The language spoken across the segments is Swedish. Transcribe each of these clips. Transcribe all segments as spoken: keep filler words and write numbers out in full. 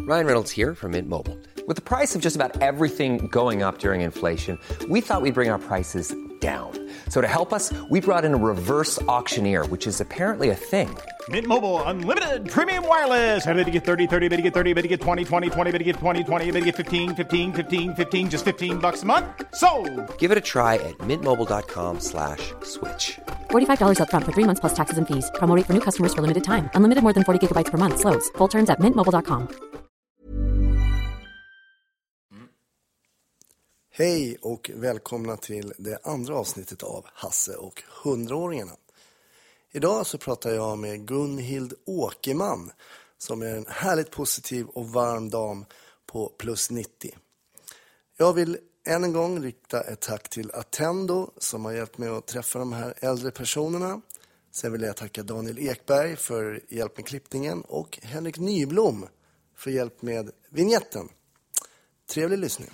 Ryan Reynolds here from Mint Mobile. With the price of just about everything going up during inflation, we thought we'd bring our prices down. So to help us, we brought in a reverse auctioneer, which is apparently a thing. Mint Mobile Unlimited Premium Wireless. How to get thirty, thirty, how to get thirty, how to get twenty, twenty, twenty, how to get twenty, twenty, how to get fifteen, fifteen, fifteen, fifteen, just fifteen bucks a month? Sold! Give it a try at mintmobile.com slash switch. forty-five dollars up front for three months plus taxes and fees. Promo rate for new customers for limited time. Unlimited more than forty gigabytes per month. Slows full terms at mint mobile dot com. Hej och välkomna till det andra avsnittet av Hasse och hundraåringarna. Idag så pratar jag med Gunhild Åkerman som är en härligt positiv och varm dam på plus nittio. Jag vill än en gång rikta ett tack till Attendo som har hjälpt mig att träffa de här äldre personerna. Sen vill jag tacka Daniel Ekberg för hjälp med klippningen och Henrik Nyblom för hjälp med vignetten. Trevlig lyssning.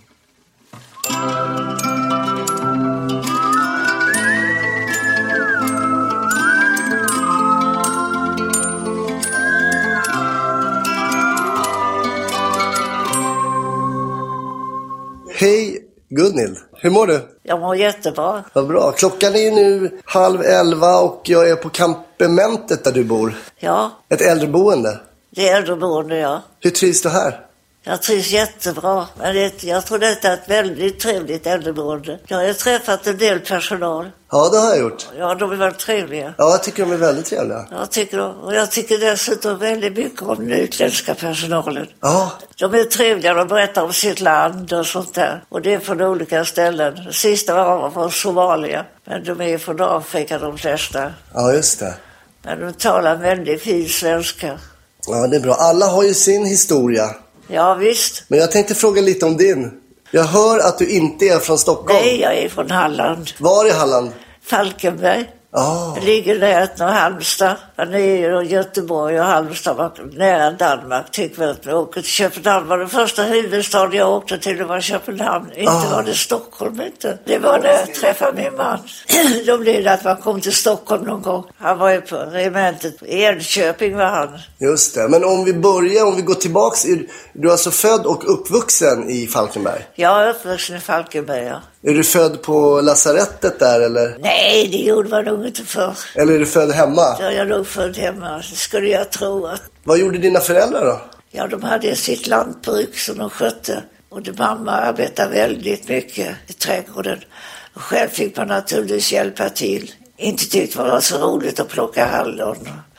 Hej Gunhild, hur mår du? Jag mår jättebra. Vad bra. Klockan är ju nu halv elva och jag är på kampementet där du bor. Ja. Ett äldreboende. Det är äldreboende, ja. Hur trivs du här? Jag trivs jättebra. Men det, jag tror detta är ett väldigt trevligt äldreboende. Jag har träffat en del personal. Ja, det har jag gjort. Ja, de är väldigt trevliga. Ja, jag tycker de är väldigt trevliga. Jag tycker, och jag tycker dessutom väldigt mycket om den utländska personalen. Ja. De är trevliga, de berättar om sitt land och sånt där. Och det är från olika ställen. Det sista var från Somalia. Men de är från Afrika de flesta. Ja, just det. Men de talar väldigt fin svenska. Ja, det är bra. Alla har ju sin historia. Ja, visst. Men jag tänkte fråga lite om din. Jag hör att du inte är från Stockholm. Nej, jag är från Halland. Var i Halland? Falkenberg. Oh. Det ligger nära och Halmstad. Man är i Göteborg och Halmstad var nära Danmark. Tycker att vi åker till Köpenhamn. Var den första huvudstaden jag åkte till, det var Köpenhamn. Inte oh. var det Stockholm, inte. Det var när jag träffade min man. Då blev det att man kom till Stockholm någon gång. Han var ju på regementet. I Enköping var han. Just det. Men om vi börjar, om vi går tillbaks. Är du alltså född och uppvuxen i Falkenberg? Jag är uppvuxen i Falkenberg, ja. Är du född på lasarettet där eller? Nej, det gjorde man nog inte för. Eller är du född hemma? Ja, jag är nog född hemma. Det skulle jag tro att... Vad gjorde dina föräldrar då? Ja, de hade sitt lantbruk som de skötte. Och det mamma arbetade väldigt mycket i trädgården. Och själv fick man naturligtvis hjälpa till. Inte tyckte det var så roligt att plocka hallon.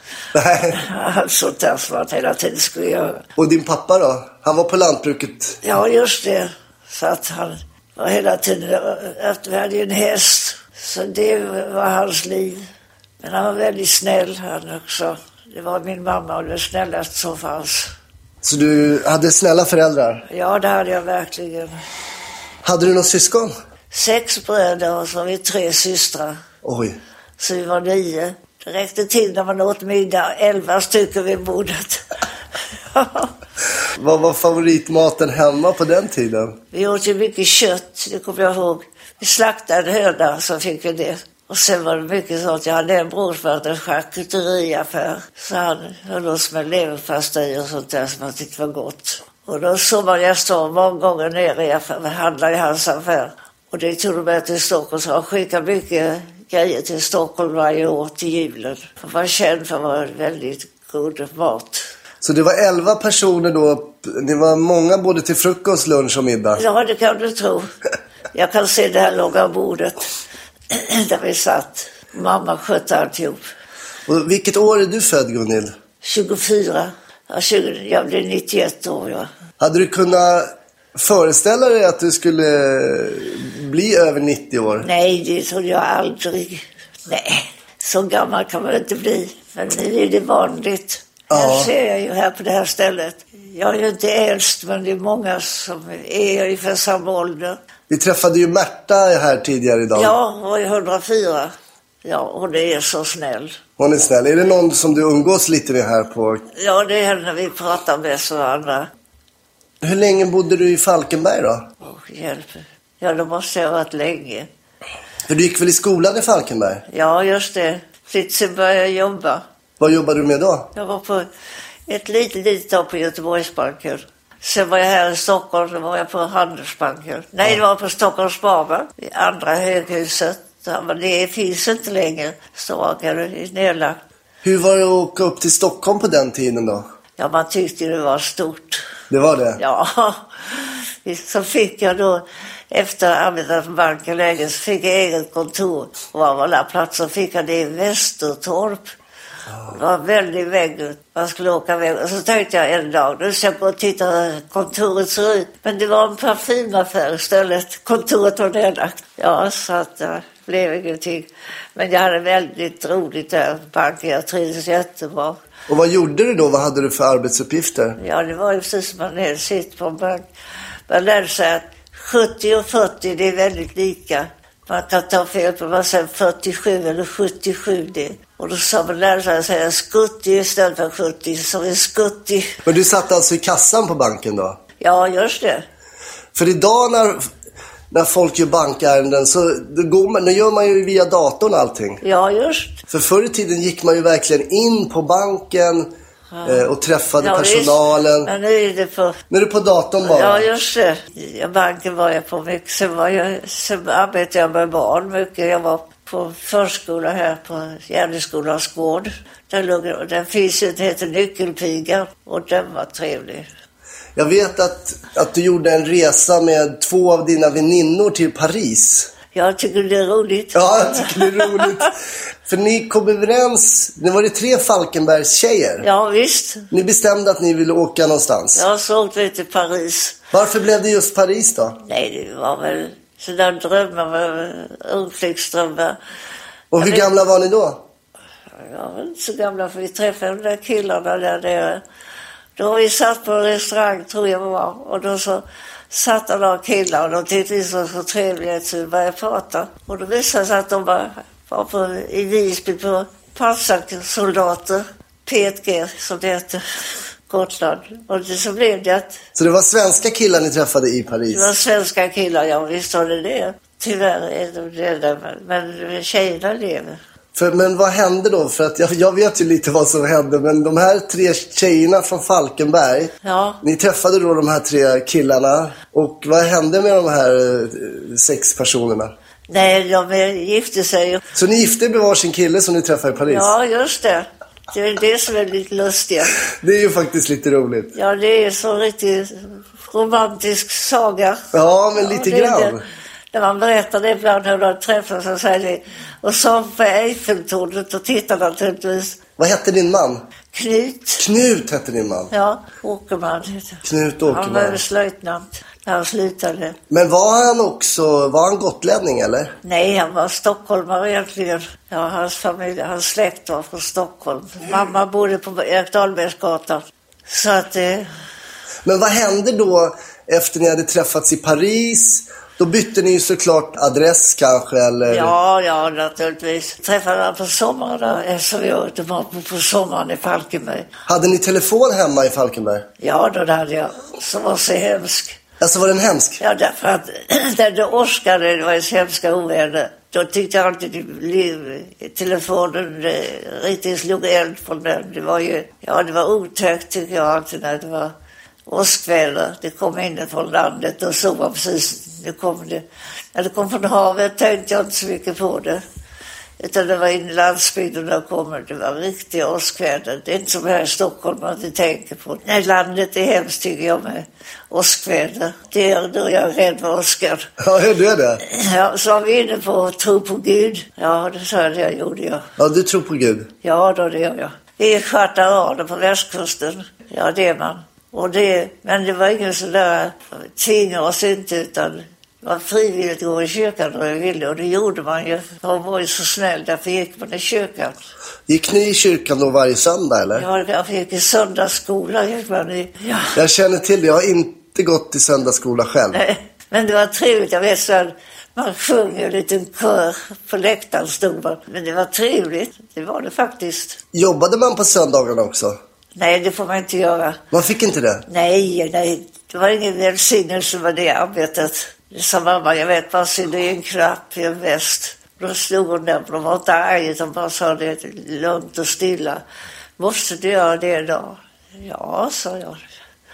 Nej. Allt sånt där som man hela tiden skulle göra. Och din pappa då? Han var på lantbruket? Ja, just det. Så att han var hela tiden... Efter vi hade en häst. Så det var hans liv. Men han var väldigt snäll han också. Det var min mamma och det snällaste som fanns. Så du hade snälla föräldrar? Ja, det hade jag verkligen. Hade du några syskon? Sex bröder och så var vi tre systrar. Oj. Så vi var nio. Det räckte till när man åt middag. Elva stycken vid bordet. Vad var favoritmaten hemma på den tiden? Vi åt ju mycket kött, det kommer jag ihåg. Vi slaktade höna så fick vi det. Och sen var det mycket sånt. Jag hade en bror som hade en charkuteriaffär. Så han höll oss med leverpastej och sånt där som man tyckte var gott. Och då såg man jag stå många gånger ner i affär, handlade i hans affär. Och det tog de med till Stockholm. Så han skickade mycket grejer till Stockholm varje år till julen. Han var känd för att vara väldigt god mat. Så det var elva personer då. Det var många både till frukost, lunch och middag. Ja, det kan du tro. Jag kan se det här långa bordet där vi satt. Mamma skötte alltihop. Och vilket år är du född, Gunhild? tjugofyra. Ja, tjugo, jag blev nittioett år, ja. Hade du kunnat föreställa dig att du skulle bli över nittio år? Nej, det trodde jag aldrig. Nej, så gammal kan man inte bli. Men nu är det vanligt. Ja. Här ser jag ju här på det här stället. Jag är ju inte äldst, men det är många som är ungefär samma ålder. Vi träffade ju Märta här tidigare idag. Ja, hon är hundrafyra. Ja, hon är så snäll. Hon är snäll. Är det någon som du umgås lite med här på? Ja, det är henne vi pratar med så andra. Hur länge bodde du i Falkenberg då? Åh, oh, hjälp. Ja, då måste jag ha varit länge. För du gick väl i skolan i Falkenberg? Ja, just det. Sen började jag jobba. Vad jobbade du med då? Jag var på ett litet, litet tag på Göteborgsbanken. Sen var jag här i Stockholm, då var jag på Handelsbanken. Nej, ja. Det var på Stockholms Sparbank, i andra höghuset. Men det finns inte längre. Stockholm är nedlagt. Hur var det att åka upp till Stockholm på den tiden då? Ja, man tyckte det var stort. Det var det? Ja. Så fick jag då, efter att ha arbetat på banken länge, så fick jag eget kontor. Och var alla platser fick jag det i Västertorp. Det var väldigt väg. Man skulle åka väg. Och så tänkte jag en dag, nu ska jag gå och titta hur kontoret ser ut. Men det var en parfymaffär istället. Kontoret var nedlagt. Ja, så att det blev ingenting. Men jag hade väldigt roligt där på banken. Jag trivdes jättebra. Och vad gjorde du då? Vad hade du för arbetsuppgifter? Ja, det var ju precis som man hade sitt på en bank. Man lärde sig att sjuttio och fyrtio, det är väldigt lika. Man kan ta fel på vad säger fyrtiosju eller sjuttiosju det. Och då sa man lärde sig att säga skuttio istället för sjuttio, så är skuttio. Men du satt alltså i kassan på banken då? Ja, just det. För idag när, när folk gör bankärenden så då går man, då gör man ju via datorn allting. Ja, just. För förr i tiden gick man ju verkligen in på banken ja. och träffade ja, personalen. Men nu är det på... Nu är det på datorn bara. Ja, just det. Ja, banken var jag på mycket. Sen, var jag, sen arbetade jag med barn mycket. Jag var på förskola här på Järneskolans gård. Där låg, den finns ju, det heter Nyckelpigan. Och den var trevlig. Jag vet att, att du gjorde en resa med två av dina väninnor till Paris. Jag tycker det är roligt. Ja, jag tycker det är roligt. För ni kom överens, det var det tre Falkenbergs tjejer. Ja, visst. Ni bestämde att ni ville åka någonstans. Jag såg det till Paris. Varför blev det just Paris då? Nej, det var väl sådana drömmar, ungflicksdrömmar. Och hur vet, gamla var ni då? Jag var inte så gamla, för vi träffade de där killarna där nere. Då vi satt på en restaurang, tror jag var, och då så satt några killar och de tyckte vi så, så trevliga att vi började prata. Och då visade det sig att de var, var på, i Visby på pansarsoldater, P ett G som det heter, Gotland. Och det, så blev det att... Så det var svenska killar ni träffade i Paris? Det var svenska killar, ja visst var det det. Tyvärr är de det, men tjejerna lever. För, men vad hände då? För att jag, jag vet ju lite vad som hände. Men de här tre tjejerna från Falkenberg. Ja. Ni träffade då de här tre killarna. Och vad hände med de här eh, sex personerna? Nej, de gifte sig. Så ni gifte med varsin kille som ni träffade i Paris? Ja, just det. Det är det som är lite lustiga. Det är ju faktiskt lite roligt. Ja, det är så riktigt romantisk saga. Ja, men lite ja, grann. Det. När man berättar det ibland hur de träffas och säger det. Och så på Eiffeltornet och tittar naturligtvis. Vad hette din man? Knut. Knut hette din man? Ja, Åkerman heter. Knut Åkerman. Han var slöjtnant när han slutade. Men var han också, var han gotlänning eller? Nej, han var stockholmare egentligen. Ja, hans familj, hans släkt var från Stockholm. Mamma bodde på Erik Dahlbergsgatan. Så att... Eh... Men vad hände då efter ni hade träffats i Paris? Då bytte ni ju såklart adress kanske, eller? Ja, ja, naturligtvis. Träffade han på sommaren där, så vi åkte var på sommaren i Falkenberg. Hade ni telefon hemma i Falkenberg? Ja, då hade jag. Som var så hemsk. Alltså var den hemsk? Ja, därför att när Oskar, det var så hemska ovänner. Då tyckte jag alltid att telefonen riktigt slog eld på den. Det var ju, ja, det var otäckt tycker jag alltid när det var åskväder. Det kom in från landet och så var precis, det kom det. När det kom från havet tänkte jag inte så mycket på det. Utan det var in i landsbygden och kommer. Det var riktiga åskväder. Det är inte som här i Stockholm man inte tänker på. Nej, landet är hemskt tycker jag med åskväder. Det är då jag är rädd för Oskar. Ja, du är det? Ja, så var vi inne på att tro på Gud. Ja, det sa jag, det gjorde jag. Ja, du tror på Gud? Ja, då det gör jag. Vi är kvartarader på västkusten. Ja, det är man. Och det, men det var ingen sån där tvinga oss inte, utan det var frivilligt att gå i kyrkan när jag ville. Och det gjorde man ju. De var ju så snäll, därför gick man i kyrkan. Gick ni i kyrkan då varje söndag eller? Ja, jag gick i söndagsskola. Gick man i. Ja. Jag känner till det, jag har inte gått i söndagsskola själv. Nej, men det var trevligt, jag vet så att man sjöng en liten kör på läktaren stod man. Men det var trevligt, det var det faktiskt. Jobbade man på söndagarna också? Nej, det får man inte göra. Man fick inte det? Nej, nej. Det var ingen välsignelse med det arbetet. Det sa mamma, jag vet bara synd i en knapp i en väst. Då slog hon där, de var inte arga, utan bara sa det lugnt och stilla. Måste du göra det idag? Ja, sa jag.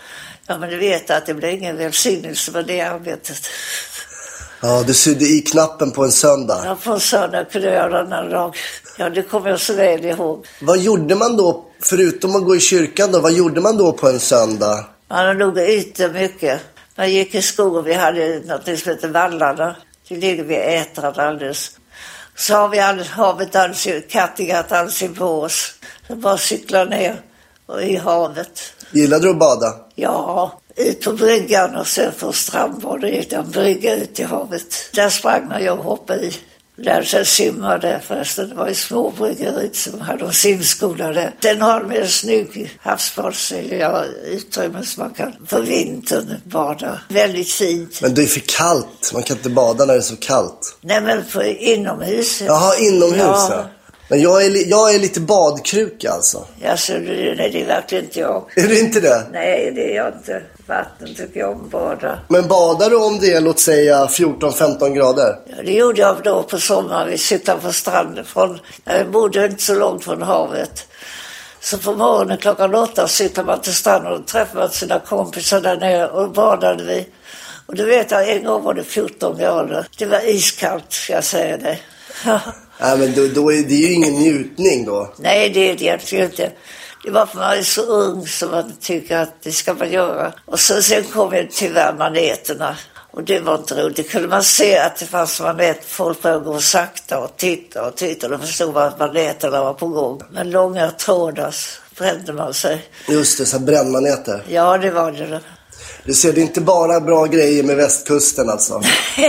Ja, men du vet att det blir ingen välsignelse med det arbetet. Ja, du sydde i knappen på en söndag. Ja, på en söndag kunde jag göra den här dag. Ja, det kommer jag så väl ihåg. Vad gjorde man då, förutom att gå i kyrkan då, vad gjorde man då på en söndag? Man har nog ute mycket. Man gick i skogen, vi hade något som heter Vallarna. Det ligger vid Ätran alldeles. Så har vi all, havet alldeles, Kattegatt alldeles på oss. Så bara cykla ner och i havet. Gillade du att bada? Ja, ut på bryggan och sen på strandbad och gick en brygga ut i havet. Där sprang man jag och hoppade i. Där sen simmade förresten. Det var ju små bryggor ut som hade en simskola där. Den har med en snygg havsbads eller utrymme som man kan för vintern bada. Väldigt fint. Men det är för kallt. Man kan inte bada när det är så kallt. Nej, men för inomhus. Jaha, inomhus. Ja. Men jag är, jag är lite badkruka alltså. Ja, så det, nej, det är verkligen inte jag. Är du inte det? Nej, det är jag inte. Vatten tycker jag om att bada. Men badar du om det är, låt säga, fjorton femton grader? Ja, det gjorde jag då på sommaren. Vi cyklade på stranden. Från, jag bodde inte så långt från havet. Så på morgonen klockan åtta cyklade man till stranden och träffade man sina kompisar där nere och badade vi. Och du vet att en gång var det fjorton grader. Det var iskallt, ska jag säga det. Nej, men då, då är det ju ingen njutning då. Nej, det är det egentligen inte. Det var för man är så ung som man tycker att det ska man göra. Och så, sen kom ju tyvärr maneterna. Och det var inte roligt. Det kunde man se att det fanns maneter. Folk började gå sakta och titta och titta. Och förstod att maneterna var på gång. Men långa trådar brände man sig. Just det, så här brännmaneter. Ja, det var det. Du ser, det är inte bara bra grejer med västkusten alltså.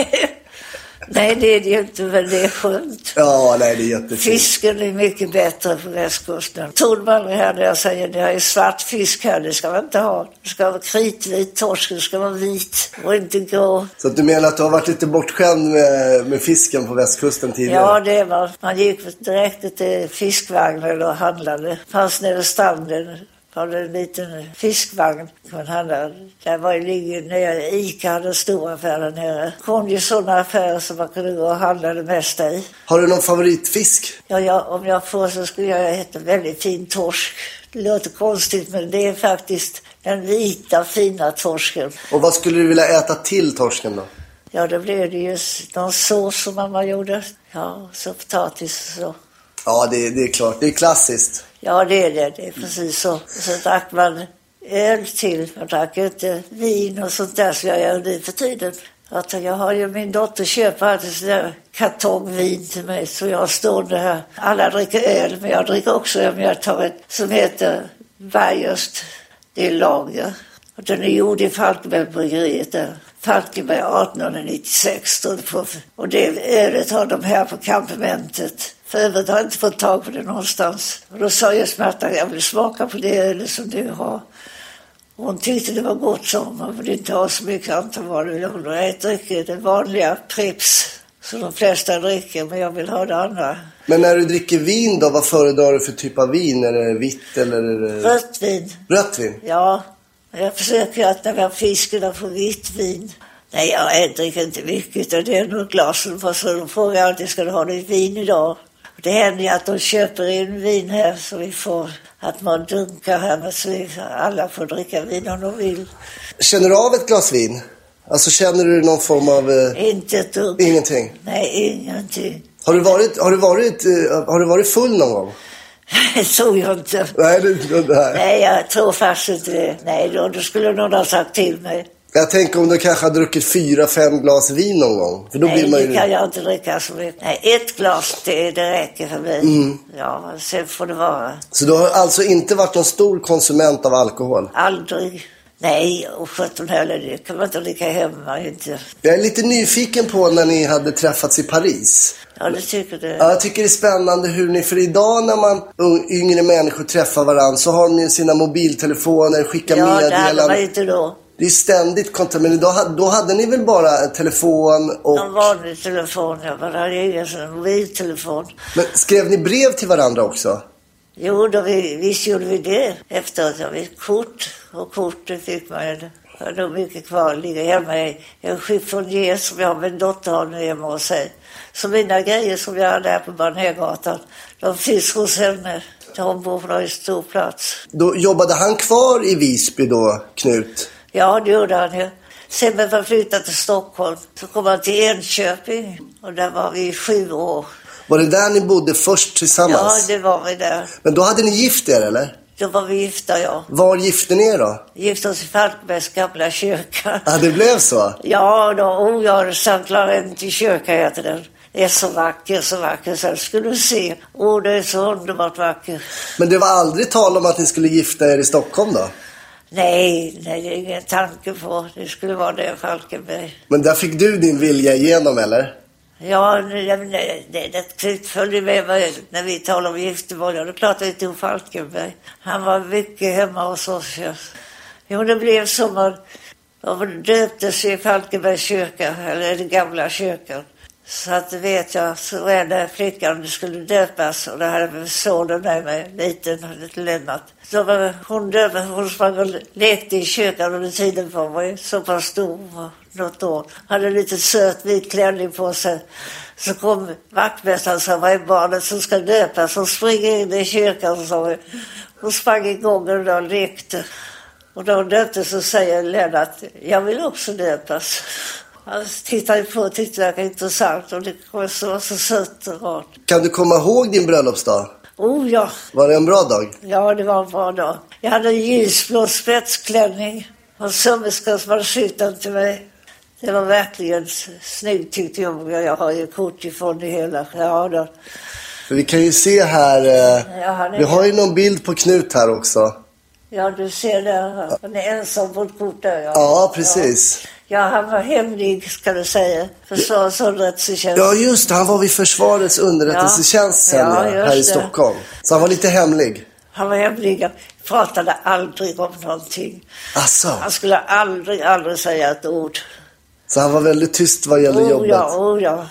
Nej, det är det ju inte, men det är skönt. Ja, nej, det är jättefint. Fisken är mycket bättre på västkusten. Tog man aldrig här när jag säger det här är svart fisk här, det ska man inte ha. Det ska vara kritvit, torsken ska vara vit och inte grå. Så att du menar att du har varit lite bortskämd med, med fisken på västkusten tidigare? Ja, det var. Man gick direkt till fiskvagnen och handlade. Fanns nere vid stranden. Var det en liten fiskvagn man handlade. Där var ju ligger nere. Ica hade en stor affär där nere. Kom ju sådana affärer som man kunde gå och handla det mesta i. Har du någon favoritfisk? Ja, ja, om jag får så skulle jag äta väldigt fin torsk. Det låter konstigt, men det är faktiskt den vita fina torsken. Och vad skulle du vilja äta till torsken då? Ja, då blev det ju någon sås som mamma gjorde. Ja, så potatis och så. Ja, det, det är klart. Det är klassiskt. Ja, det är det. Det är precis så. Så drack man öl till. Man drack inte vin och sånt där som jag gör nu för tiden. Att jag har ju min dotter köper alltid sån där kartongvin till mig. Så jag står där. Alla dricker öl, men jag dricker också. Jag tar ett som heter Bayerst. Det är lager. Och den är gjord i Falkenbergbryggeriet där. Falkenberg arton nittiosex stod det på. Och det ölet har de här på kampementet. För övrigt har jag inte fått tag på det någonstans. Och då sa jag smärta att jag vill smaka på det ölet som du har. Och hon tyckte det var gott som man vill inte ha så mycket antal vad du vill ha. Jag dricker det vanliga Pripps som de flesta dricker, men jag vill ha det andra. Men när du dricker vin då, vad föredrar du för typ av vin? Är det vitt eller? Är det... Rött vin. Rött vin? Ja, jag försöker att när vi har fiskarna få vitt vin. Nej, jag dricker inte mycket utan det är nog glasen. För så de frågar alltid, ska du ha ditt vin idag? Och det händer ju att de köper in vin här så vi får, att man dunkar här med så vi alla får dricka vin om de vill. Känner du av ett glas vin? Alltså känner du någon form av... Eh... Inte ett dugg. Ingenting? Nej, ingenting. Har du varit, har du varit, eh, har du varit full någon gång? Det tror jag inte. Nej, det, det Nej, jag tror faktiskt inte det. Nej, då, då skulle någon ha sagt till mig. Jag tänker om du kanske har druckit fyra, fem glas vin någon gång. För då Nej, blir man ju... det kan jag inte dricka så mycket. Nej, ett glas, det, det räcker för mig. Mm. Ja, sen får det vara. Så du har alltså inte varit någon stor konsument av alkohol? Aldrig. Nej, och sjutton heller, det kan man inte dricka hemma, inte. Jag är lite nyfiken på när ni hade träffats i Paris. Ja, det tycker du. Ja, jag tycker det är spännande hur ni, för idag när man yngre människor träffar varandra så har de sina mobiltelefoner, skickar ja, meddelanden. Ja, det hade man inte då. Det är ständigt kontakt, men idag, då hade ni väl bara telefon och... En vanlig telefon, jag bara hade ingen sån mobiltelefon. Men skrev ni brev till varandra också? Jo, då vi, visst gjorde vi det. Efteråt har vi kort, och kortet fick man ju. Jag har nog mycket kvar, ligger hemma i en chiffonier som jag och min dotter har nu hemma hos sig. Så mina grejer som jag hade här på Barnhegatan, de finns hos henne. De bor på en stor plats. Då jobbade han kvar i Visby då, Knut? Ja, det gjorde han ju. Sen när vi flyttade till Stockholm så kom han till Enköping och där var vi i sju år. Var det där ni bodde först tillsammans? Ja, det var vi där. Men då hade ni gift er, eller? Då var vi gifta, ja. Var gifte ni er då? Gifte oss i Falkenbergs gamla kyrka. Ja, det blev så? Ja, då, oh, jag hade Sankt Laurent i kyrka heter den. Det är så vacker, så vacker. Sen skulle du se. Åh, oh, det är så underbart vacker. Men det var aldrig tal om att ni skulle gifta er i Stockholm då? Nej, nej, det är ingen tanke på. Det skulle vara det i Falkenberg. Men där fick du din vilja igenom, eller? Ja, det, det, det, det följde med mig när vi talade om giftermål. Det är klart att vi tog Falkenberg. Han var mycket hemma hos oss. Ja. Jo, det blev som att de döptes i Falkenbergs kyrka, eller den gamla kyrkan. Så att vet jag, så var det flickan skulle döpas och det hade sonen med mig, liten, lite Lennart. Så var hon döpad, hon sprang och lekte i kyrkan under tiden för mig, så pass stor, något år. Hade lite söt vit klänning på sig. Så kom vaktmästaren som var i barnet som ska döpas och springer in i kyrkan, så hon sprang igång och då lekte. Och då döptes så säger Lennart, jag vill också döpas. Han tittade på och tyckte det var intressant och det var så, så sött och rart. Kan du komma ihåg din bröllopsdag? Oh ja. Var det en bra dag? Ja, det var en bra dag. Jag hade en ljusblå spetsklänning och sömmerskan som hade sytt den till mig. Det var verkligen snyggt tyckte jag. Jag har ju kort ifrån det hela. Ja, då. För vi kan ju se här, eh, ja, vi har ju någon bild på Knut här också. Ja, du ser där. Han är ensam på ett kort där. Ja, ja precis. Ja. Ja, han var hemlig, ska du säga. Försvarets underrättelsetjänst. Ja, just det. Han var vid Försvarets underrättelsetjänst sen, ja, ja, här i Stockholm. Så han var lite hemlig. Han var hemlig. Han pratade aldrig om någonting. Asså. Han skulle aldrig, aldrig säga ett ord. Så han var väldigt tyst vad gäller oh, jobbet? Ja, oh ja.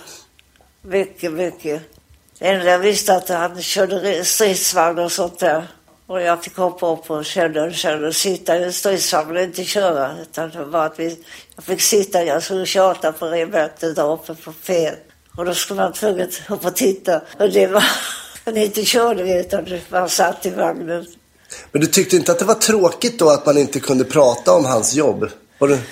Mycket, mycket. Det enda jag visste att han körde stridsvagn och sånt där. Och jag fick hoppa upp och kände och kände och sitta i en stridsvagn och inte köra. Utan det var att vi, jag fick sitta, jag skulle tjata på regementet där uppe på fel. Och då skulle man tvungen upp och titta. Och det var, han inte körde vi utan man satt i vagnen. Men du tyckte inte att det var tråkigt då att man inte kunde prata om hans jobb? Var du...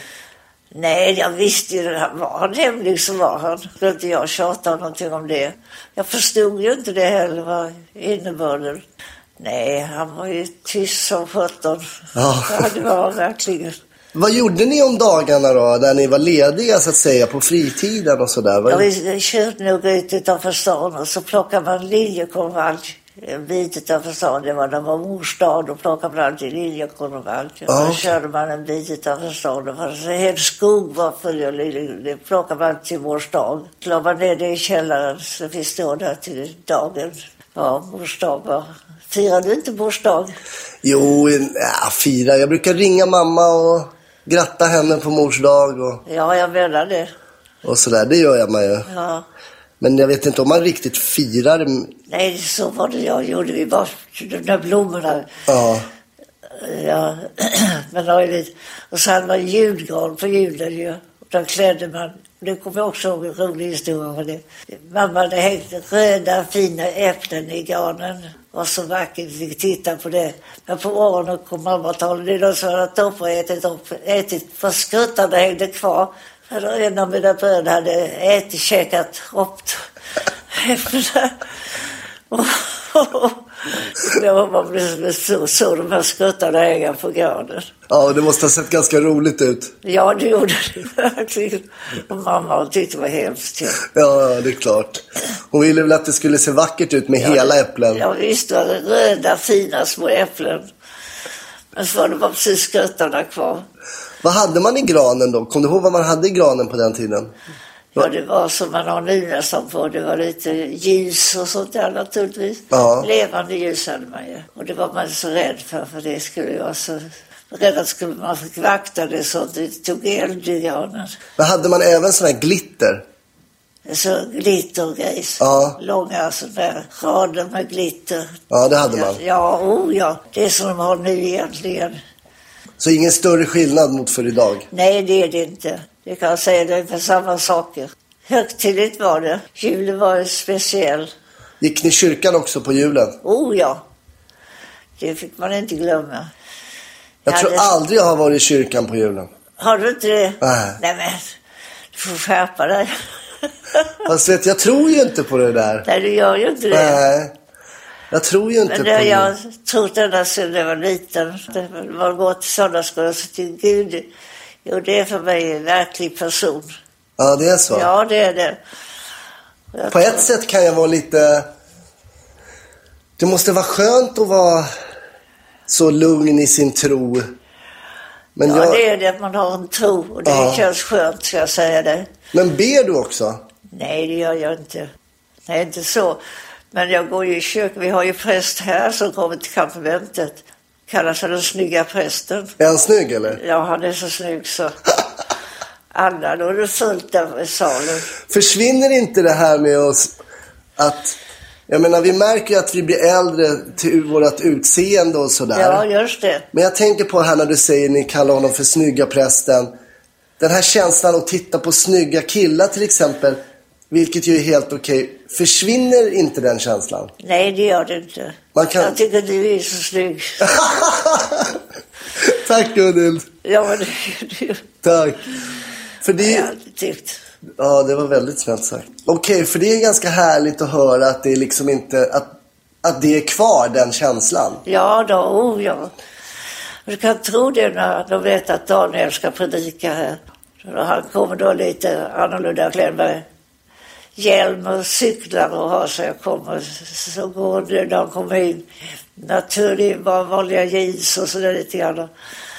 Nej, jag visste ju att han var en hemlig så var han. Skulle inte jag tjata någonting om det. Jag förstod ju inte det heller, vad innebörden. Nej, han var ju tyst som sjutton. Ja. Ja, det var verkligen. Vad gjorde ni om dagarna då, där ni var lediga så att säga, på fritiden och sådär? Ja, vi körde nog ut utanför stan och så plockade man liljekonvalj en bit utanför stan. Det var när man var mors dag, då plockade man alltid liljekonvalj. Ja. Då körde man en bit utanför stan. Det var så hel skog var full av liljekonvalj. Det plockade man till mors dag. Så la man ner det i källaren så vi stod där till dagen. Ja, mors dag var... Firar du inte mors dag? Jo, ja, fira. Jag brukar ringa mamma och gratta henne på mors dag. Och, ja, jag menar det. Och sådär, det gör jag man ju. Ja. Men jag vet inte om man riktigt firar. Nej, så var det jag gjorde. Vi bara de där blommorna. Ja. Ja, men lite. Och så hade man julgran på julen ju. Och då klädde man, det kommer jag också ihåg en rolig historia för det. Mamma hade hängt röda fina äpplen i granen. Och så vackert vi fick titta på det. Men på morgonen kom mamma och talade. Det är någon som hade upp och ätit upp. Ätit för skuttarna hängde kvar. För en av mina bröder hade ätit, käkat upp äpplen. Och, och, jag var blev så, så de här skuttarna hänga på granen. Ja, det måste ha sett ganska roligt ut. Ja, det gjorde det verkligen. Och mamma tyckte det var hemskt. Ja. Ja, det är klart. Hon ville väl att det skulle se vackert ut med ja, hela äpplen. Ja, visst var det röda, fina små äpplen. Men så var det bara precis skuttarna kvar. Vad hade man i granen då? Kom du ihåg vad man hade i granen på den tiden? Ja, det var som man har nu nästan på. Det var lite ljus och sånt där naturligtvis. Ja. Levande ljus hade man ju. Och det var man så rädd för, för det skulle ju vara så... Rädd att skulle man fick vakta det så att det tog eld i granen. Men hade man även sån här glitter? Så glitter och grejs. Ja. Långa sådana där rader med glitter. Ja, det hade man. Ja, oh ja. Det är som de har nu egentligen. Så ingen större skillnad mot för idag? Nej, det är det inte. Det kan jag säga, det är för samma saker. Högtidligt var det. Julen var speciell. Gick ni kyrkan också på julen? Oh ja. Det fick man inte glömma. Jag Ja, tror det- aldrig jag har varit i kyrkan på julen. Har du inte det? Nej. Nej men, du får skärpa dig. Fast vet, jag tror ju inte på det där. Nej, du gör ju inte det. Nej. Jag tror ju inte Men på det har det. jag trott ända sedan jag var liten. Det var gått till söndagsskolan så till Gud. Jo, det är för mig en verklig person. Ja, det är så. Ja, det är det. Jag På tror- ett sätt kan jag vara lite... Det måste vara skönt att vara så lugn i sin tro. Men, Ja, jag... det är det att man har en tro. Och det Ja. känns skönt, ska jag säga det. Men ber du också? Nej, det gör jag inte. Nej, inte så. Men jag går ju i kyrkan. Vi har ju präst här som kommer till kampamentet. Kallas för den snygga prästen. Är han snygg eller? Ja, han är så snygg så. Alla, då är det fullt där i salen. Försvinner inte det här med oss att... Jag menar, vi märker ju att vi blir äldre till vårt utseende och sådär. Ja, just det. Men jag tänker på här när du säger ni kallar honom för snygga prästen. Den här känslan att titta på snygga killar till exempel, vilket ju är helt okej. Försvinner inte den känslan? Nej, det gör det inte. Man kan- Jag tycker du är så snygg. Tack Gunhild. Ja, men det är det. Tack. För har jag det, alltid tyckt. ja, det var väldigt snällt sagt. Okej, för det är ganska härligt att höra att det är liksom inte, att, att det är kvar den känslan. Ja, då, oh ja. Du kan tro det när de vet att Daniel ska predika här. Han kommer då lite annorlunda klädd med hjälm och cyklar och har så jag kommer så går det när han kommer in naturligt bara vanliga jeans och sådär lite grann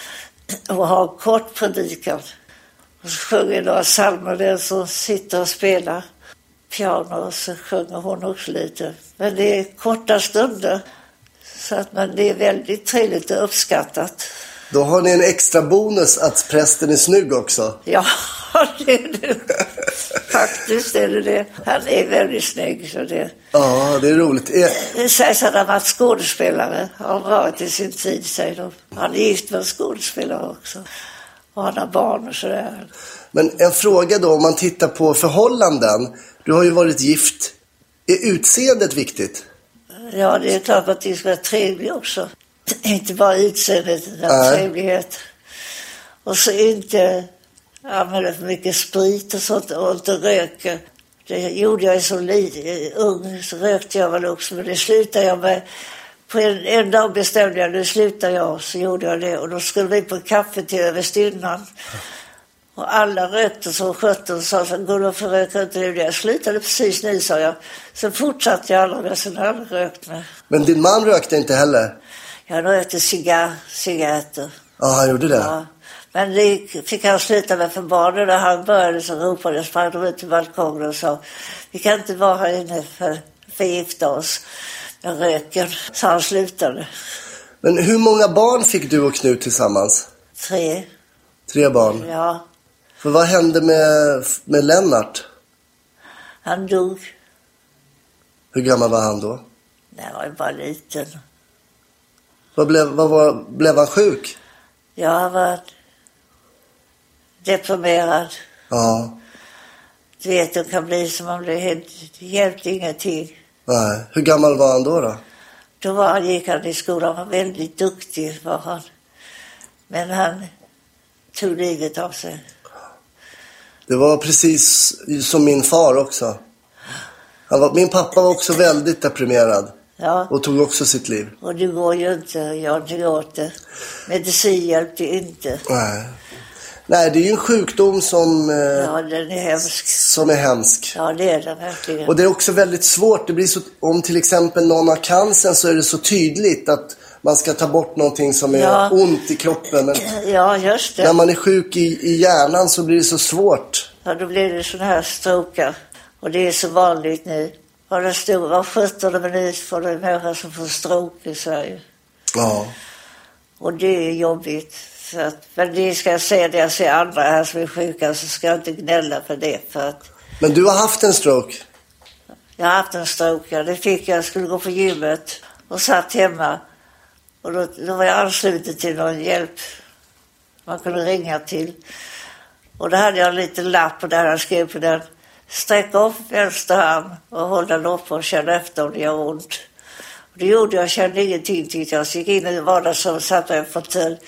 och har kort predikan och så sjunger några psalmer där som sitter och spelar piano och så sjunger hon också lite, men det är korta stunder så att man, det är väldigt trevligt och uppskattat. Då har ni en extra bonus att prästen är snygg också. Ja, det är det. Faktiskt är det det. Han är väldigt snygg. Så det. Ja, det är roligt. Är, Det sägs att han varit skådespelare. Han har varit i sin tid, säger de. Han är gift med en skådespelare också. Och han har barn och sådär. Men en fråga då, om man tittar på förhållanden. Du har ju varit gift. Är utseendet viktigt? Ja, det är klart att det ska vara trevligt också. Inte bara utseendet, utan Nej. trevlighet. Och så inte använda för mycket sprit och sånt och inte röka. Det gjorde jag så lite, ung, så rökte jag väl också, men det slutade jag med. På en, en dag bestämde jag, nu slutar jag, så gjorde jag det. Och då skulle vi på kaffe till överstinnan. Och alla rökte som sjutton och sa så, går du för röka inte nu? Jag slutade precis nu, sa jag. Sen fortsatte jag aldrig med, sen har jag aldrig rökt med. Men din man rökte inte heller? Jag rökte cigarr, cigaretter. Ja, han gjorde det. Ja. Men det fick han sluta med för barnen. När han började så ropade jag, sprang de ut till balkongen och sa, vi kan inte vara här inne för förgifta oss med röken. Så han slutade. Men hur många barn fick du och Knut tillsammans? Tre, Tre barn. ja. För vad hände med, med Lennart? Han dog. Hur gammal var han då? Nej, han var ju bara liten. Vad blev, vad var, blev han sjuk? Jag har varit deprimerad. Ja, Du vet, det kan bli som om det helt, det hjälpte ingenting. nej. Hur gammal var han då då? Då var han, gick han i skolan, han var väldigt duktig var han. Men han tog livet av sig. Det var precis som min far också. Han var, min pappa var också väldigt deprimerad Ja, och tog också sitt liv. och det går ju inte att göra någonting åt det. Medicin hjälpte inte. Nej. Nej, det är ju en sjukdom som, eh, Ja, den är hemsk. som är hemsk. Ja, det är den verkligen. Och det är också väldigt svårt. Det blir så, om till exempel någon har cancer så är det så tydligt att man ska ta bort någonting som är Ja. ont i kroppen. Men Ja, just när det. man är sjuk i, i hjärnan så blir det så svårt. Ja, då blir det sådana här strokar. Och det är så vanligt nu. Var det stor, var sjuttonde minut får det människor som får stroke i Sverige. Ja. Och det är jobbigt. Så att, men det ska jag säga, när jag ser andra här som är sjuka så ska jag inte gnälla för det. För att Men du har haft en stroke? jag har haft en stroke, ja. Det fick jag, jag skulle gå på gymmet och satt hemma. Och då, då var jag ansluten till någon hjälp man kunde ringa till. Och då hade jag en liten lapp och där jag skrev på den: sträck upp vänster arm och håll den uppe och känna efter om det gör ont. Och det gjorde jag, kände ingenting, tyckte jag. Så gick in i vardagsrummet, satt på en fåtölj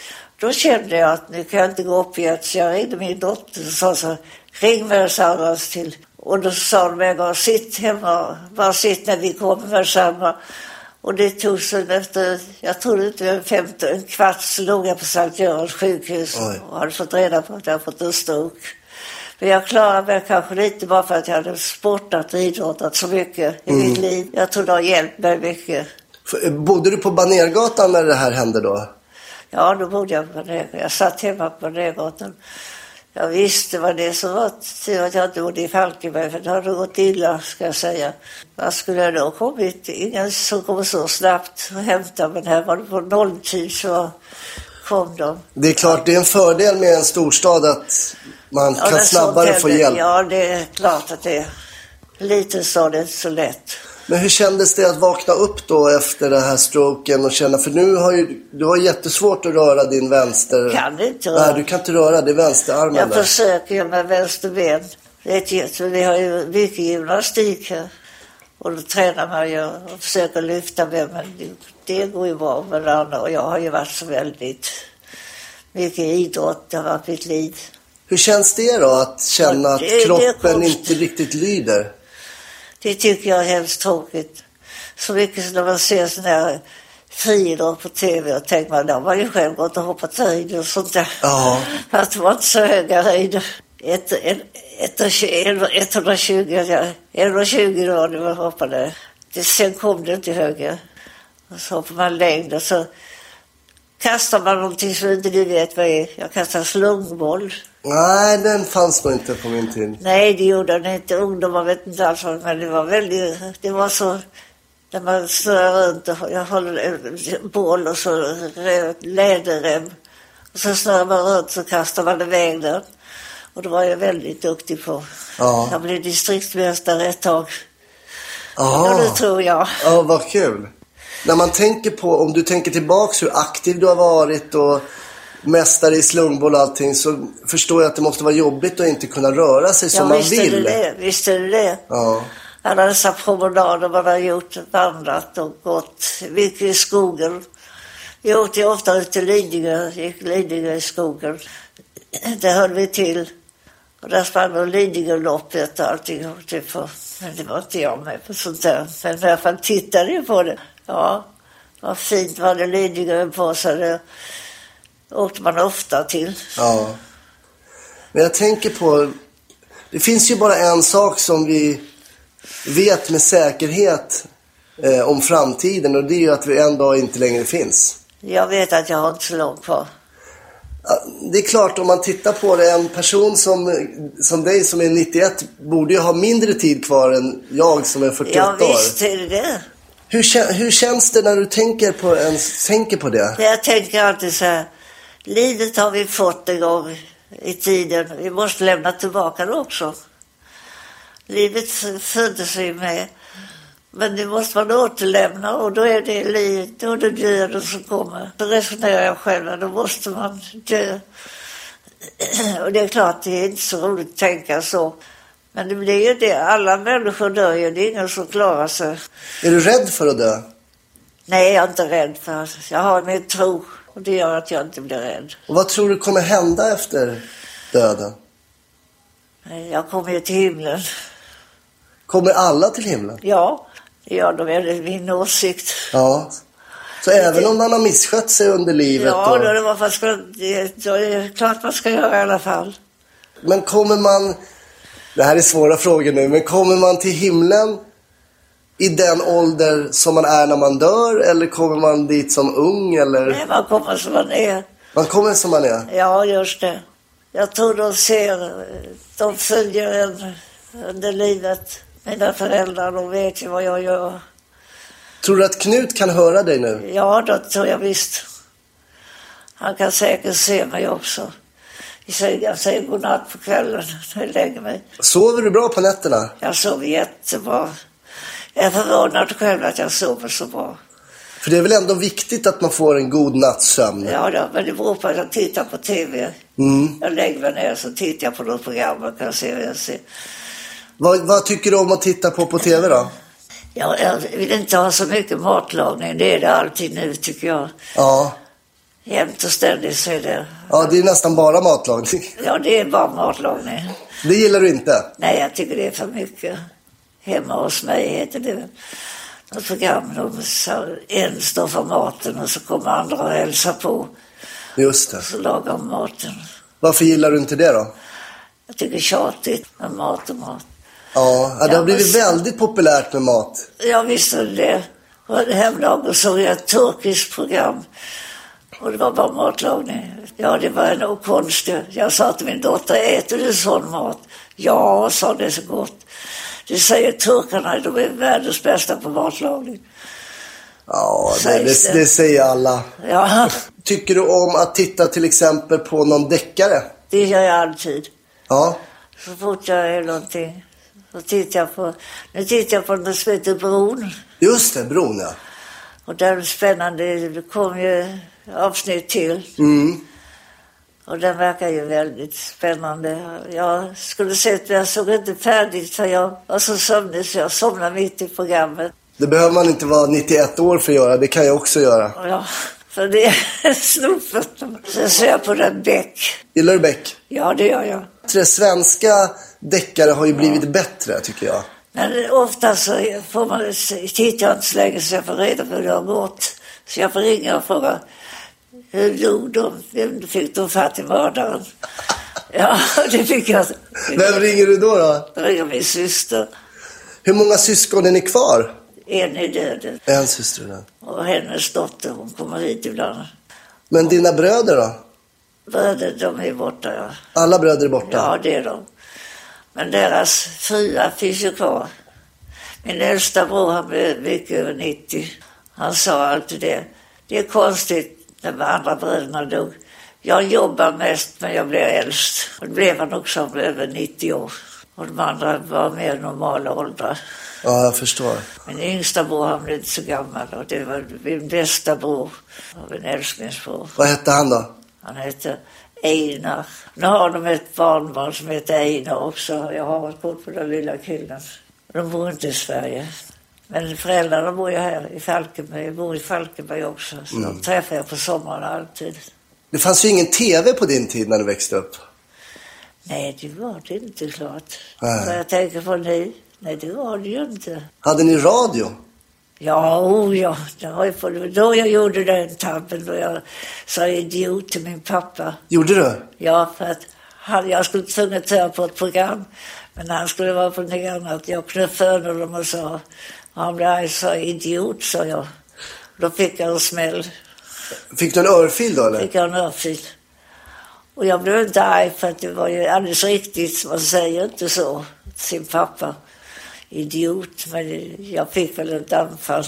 Då kände jag att nu kan jag inte gå upp igen. Så jag ringde min dotter och sa så, ring mig tillsammans till. Och då sa de en gång, sitt hemma, bara sitt när vi kommer med samma. Och det tog sig efter, jag tror det inte en femton, en kvart så låg jag på Sankt Görans sjukhus. Oj. Och hade fått reda på att jag fått en stroke. Men jag klarade mig kanske lite bara för att jag hade sportat och idrottat så mycket i mm. mitt liv. Jag tror det har hjälpt mig mycket. Bodde du på Banergatan när det här hände då? Ja, då bodde jag på Banergatan. Jag satt hemma på Banergatan. Jag visste vad det som var till att jag inte bodde i Falkenberg, för det hade gått illa, ska jag säga. Vad skulle jag då kommit? Ingen som kom så snabbt och hämtade, men här var det på nolltid så kom de. Det är klart, det är en fördel med en storstad att man ja, kan snabbare få hjälp. Ja, det är klart att det är. Lite så det är inte så lätt. Men hur kändes det att vakna upp då efter den här stroken och känna, för nu har ju, du har jättesvårt att röra din vänster. Jag kan inte röra. Nej, du kan inte röra din vänsterarmen. Jag där. försöker med vänsterben. Det är, vi har ju mycket gymnastik här. Och då tränar man ju och försöker lyfta med, men det, det går ju bra med det andra. Och jag har ju varit så väldigt mycket idrott, det har varit mitt liv. Hur känns det då att känna ja, det, att kroppen inte riktigt lyder? Det tycker jag är hemskt tråkigt. Så mycket som när man ser sådana här friidrott på tv och tänker man, de har ju själv gått och hoppat höjd och sånt där. Ja. Fast det var inte så höga höjder. etthundratjugo då när man hoppade. Det, sen kom det inte högre. Och så hoppar man längre så kastar man någonting som inte du vet vad är. Jag kastar slungboll. Nej, den fanns nog inte på min tid. Nej, det gjorde den inte. Ungdomar vet inte alls, men det var väldigt, det var så, när man snurrar runt och jag håller en boll och så läderrem. Och så snurrar man runt så kastar man iväg den. Och det var jag väldigt duktig på. Ja. Jag blev distriktsmästare ett tag. Ja, det tror jag. Ja, vad kul. När man tänker på, om du tänker tillbaks hur aktiv du har varit och mästare i slungboll och allting, så förstår jag att det måste vara jobbigt att inte kunna röra sig som ja, man vill. Det, visst är det det. Ja. Alla dessa promenader man har gjort, vandrat och gått mycket i skogen. Jag åkte ofta ut till Lidingö, gick Lidingö i skogen. Det höll vi till. Och där spann och Lidingö-loppet och allting. Typ. Men det var inte jag med på sånt där. Men i alla fall tittade jag på det. Ja, vad fint var det Lidingö på, så det åkte man ofta till. Ja. Men jag tänker på, det finns ju bara en sak som vi vet med säkerhet eh, om framtiden, och det är ju att vi en dag inte längre finns. Jag vet att jag har inte så långt kvar. Det är klart, om man tittar på det, en person som, som dig som är nittioett borde ju ha mindre tid kvar än jag som är fyrtioåtta år. Ja, visst är det det. Hur, hur känns det när du tänker på, ens, tänker på det? Jag tänker alltid så här, livet har vi fått en gång i tiden. Vi måste lämna tillbaka det också. Livet föddes vi med. Men det måste man återlämna, och då är det livet, då är det döden som kommer. Då resonerar jag själv, då måste man dö. Och det är klart, det är inte så roligt att tänka så. Men det blir ju det, alla människor dör ju, det är ingen som klarar sig. Är du rädd för att dö? Nej, jag är inte rädd för. Jag har min tro, och det gör att jag inte blir rädd. Och vad tror du kommer hända efter döden? Jag kommer ju till himlen. Kommer alla till himlen? Ja. Ja, då är det min åsikt. Ja. Så det, även om man har misskött sig under livet? Ja, och... då, det, var, man ska, det, då är det klart man ska göra i alla fall. Men kommer man... Det här är svåra frågor nu, men kommer man till himlen i den ålder som man är när man dör? Eller kommer man dit som ung? Eller... Nej, man kommer som man är. Man kommer som man är? Ja, just det. Jag tror de ser, de följer en under livet. Mina föräldrar, de vet ju vad jag gör. Tror du att Knut kan höra dig nu? Ja, det tror jag visst. Han kan säkert se mig också. Jag säger godnatt på kvällen när jag lägger mig. Sover du bra på nätterna? Jag sover jättebra. Jag är förvånad själv att jag sover så bra. För det är väl ändå viktigt att man får en god nattsömn? Ja, då, men det beror på att jag tittar på tv. Mm. Jag lägger mig ner så tittar jag på något program och kan se vad jag ser. Vad, vad tycker du om att titta på på tv då? Ja, jag vill inte ha så mycket matlagning. Det är det alltid nu, tycker jag. Ja. Jämt och ständigt så är det. Ja, det är nästan bara matlagning. Ja, det är bara matlagning. Det gillar du inte? Nej, jag tycker det är för mycket. Hemma hos mig heter det något program. En står för maten och så kommer andra och hälsar på. Just det. Och så lagar maten. Varför gillar du inte det då? Jag tycker det är tjatigt med mat och mat. Ja, ja det har blivit men... väldigt populärt med mat. Ja, visst är det. Och hemdagen såg jag ett turkiskt program. Och det var bara matlagning. Ja, det var nog konstigt. Jag sa till min dotter, äter du sån mat? Ja, sa det så gott. Det säger turkarna, de är världens bästa på matlagning. Ja, det, det, det säger alla. Ja. Tycker du om att titta till exempel på någon deckare? Det gör jag alltid. Ja. Så fort jag är någonting. Så tittar jag på, nu tittar jag på den som heter Bron. Just det, Bron, ja. Och där är det spännande, det kom ju avsnitt till. Mm. Och den verkar ju väldigt spännande. Jag skulle sett, jag såg inte färdigt för jag var så sömnig så jag somnade mitt i programmet. Det behöver man inte vara nittioett år för att göra, det kan jag också göra. Ja, för det är snopet. Sen ser jag på den Beck. Gillar du Beck? Ja, det gör jag. Det svenska deckare har ju blivit ja. bättre, tycker jag. Men ofta så får man, tittar jag inte så länge så jag får reda på hur det har gått. Så jag får ringa och fråga, hur dog de? Vem fick de fatt i mördaren? Ja, det fick jag. Vem ringer du då då? Jag ringer min syster. Hur många syskon är ni kvar? En är död. En syster där. Och hennes dotter, hon kommer hit ibland. Men dina bröder då? Bröder, de är borta, ja. Alla bröder är borta? Ja, det är de. Men deras fruar finns ju kvar. Min äldsta bror, han blev mycket över nittio. Han sa alltid det. Det är konstigt när de andra bröderna dog. Jag jobbar mest, men jag blev äldst. Och det blev han också, han blev över nittio år. Och de andra var mer normala åldrar. Ja, jag förstår. Min yngsta bror, han blev inte så gammal. Och det var min bästa bror. Och min älsklingsbror. Vad hette han då? Han hette Einar. Nu har de ett barnbarn som heter Einar också. Jag har ett kort på den lilla killen. De bor inte i Sverige. Men föräldrarna bor ju här i Falkenberg. Jag bor i Falkenberg också. Så mm. de träffar jag på sommaren alltid. Det fanns ju ingen tv på din tid när du växte upp. Nej, det var det inte klart. Vad jag tänker på nu. Nej, det var det ju inte. Hade ni radio? Ja, oh ja. Det var ju på, då jag gjorde den tabben då jag sa idiot till min pappa. Gjorde du? Ja, för att han, jag skulle tvunget ta på ett program. Men han skulle vara på något annat. Jag knuffade honom och sa, han blev arg, sa idiot, sa jag. Då fick jag en smäll. Fick du en örfil då eller? Fick jag en örfil. Och jag blev inte arg för att det var ju alldeles riktigt. Man säger inte så till sin pappa. Idiot, men jag fick väl ett anfall.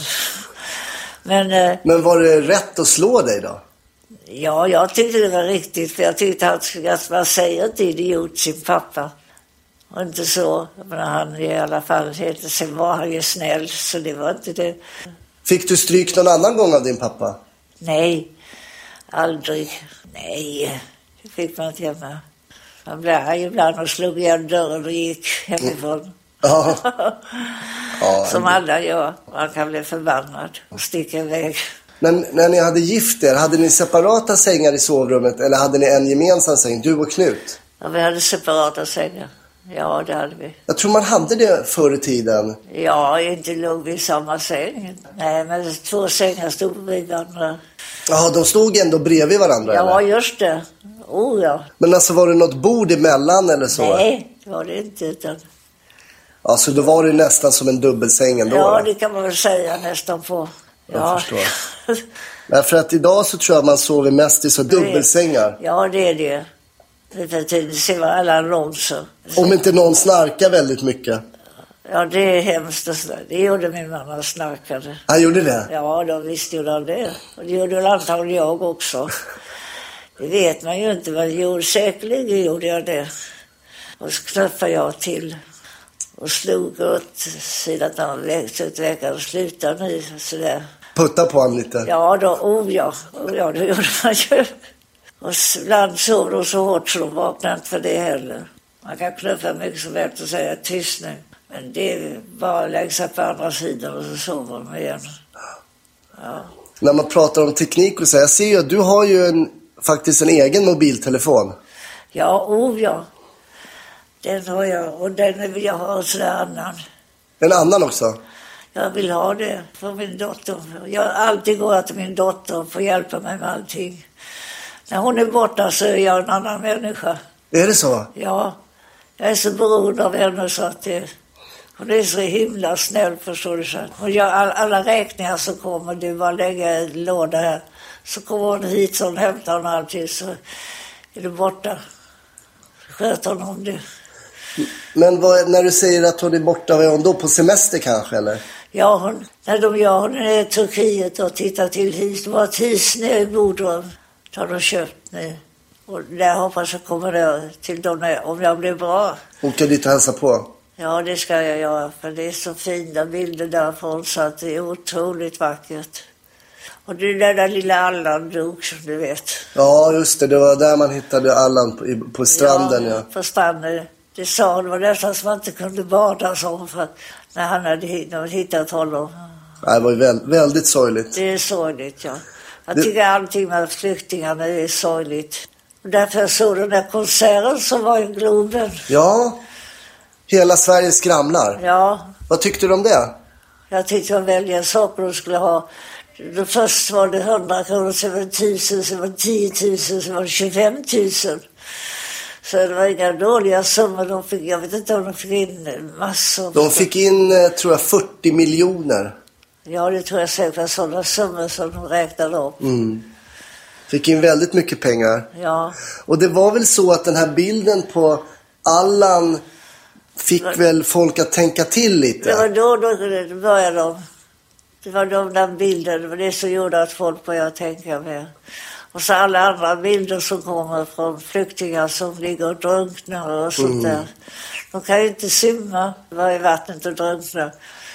Men, eh, men var det rätt att slå dig då? Ja, jag tyckte det var riktigt. För jag tyckte att, att man säger inte idiot sin pappa. Och inte så. Men han i alla fall heter, sen var han ju snäll. Så det var inte det. Fick du stryk någon annan gång av din pappa? Nej, aldrig. Nej, det fick man inte hemma. Han blev arg ibland och slog igen dörren och gick hemifrån. Mm. Ja. Ja, som alla gör. Man kan bli förbannad och sticka iväg. Men när ni hade gift er, hade ni separata sängar i sovrummet eller hade ni en gemensam säng, du och Knut? Ja, vi hade separata sängar. Ja, det hade vi. Jag tror man hade det förr i tiden. Ja, inte låg vi i samma säng. Nej, men två sängar stod vid varandra. Ja, de stod ändå bredvid varandra? Ja, eller? Just det. Oh, ja. Men alltså var det något bord emellan eller så? Nej, det var det inte utan... Ja, så då var det nästan som en dubbelsäng ändå? Ja, det kan man väl säga nästan på. Ja. Jag förstår. Nej, för att idag så tror jag man sover mest i så dubbelsängar. Ja, det är det. Det ser man alla annonser. Om inte någon snarkar väldigt mycket. Ja, det är hemskt. Det gjorde min mamma, snarkade. Han gjorde det? Ja, då visste ju han det. Och det gjorde väl antagligen jag också. Det vet man ju inte, men gjorde, säkerligen gjorde jag det. Och så knuffade jag till. Och slog åt sidan att han växte ut vägen och slutade nu sådär. Putta på honom lite? Ja, då, oh ja, oh ja, det gjorde man ju. Och ibland sov de så hårt så de vaknade inte för det heller. Man kan knuffa mycket som helst och säga tyst nu. Men det är bara att lägga sig på andra sidan och så sover de igen. Ja. När man pratar om teknik och så, jag ser ju att du har ju en, faktiskt en egen mobiltelefon. Ja, oh ja. Den har jag, och den vill jag ha hos en annan. En annan också? Jag vill ha det för min dotter. Jag har alltid gått till min dotter och får hjälpa mig med allting. När hon är borta så är jag en annan människa. Är det så? Ja, jag är så beroende av henne så att det, hon är så himla snäll, förstår du så. Hon gör all, alla räkningar som kommer, det bara lägga en låda här. Så kommer hon hit så hon hämtar hon alltid, så är det borta. Sköter hon om det. Men vad, när du säger att hon är borta, var hon då på semester kanske eller? Ja, hon, när de gör hon är i Turkiet och tittar till hus. Det var ett hus nere i Bodrum. Det har de köpt nu. Och där hoppas jag kommer det till dem om jag blir bra. Åka dit och hälsa på? Ja, det ska jag göra. För det är så fina bilder därifrån så att det är otroligt vackert. Och det är där, där lilla Allan dog, som du vet. Ja, just det. Det var där man hittade Allan på, på stranden. Ja, ja, på stranden. Det sa hon, det var nästan som man inte kunde bada som för när han hade hittat honom. Det var ju väl, väldigt sorgligt. Det är sorgligt, ja. Jag tycker det... allting med flyktingarna är sorgligt. Och därför jag såg den där konserten som var i Globen. Ja, hela Sverige skramlar. Ja. Vad tyckte du om det? Jag tyckte jag välja saker de skulle ha. Då först var det hundra kronor, sen var det tusen, sen var det tio tusen, sen var det tjugofem tusen. Så det var inga dåliga summor de fick. Jag vet inte om de fick in massor. De fick in, tror jag, fyrtio miljoner. Ja, det tror jag säkert. Sådana summor som de räknade upp. Mm. Fick in väldigt mycket pengar. Ja. Och det var väl så att den här bilden på Allan fick det... väl folk att tänka till lite? Det var då, då det började de. Det var de där bilderna. Det var det som gjorde att folk började tänka mer. Och så alla andra bilder som kommer från flyktingar som ligger och drunknar och sånt mm. där. De kan ju inte simma, vara i vattnet och drunkna.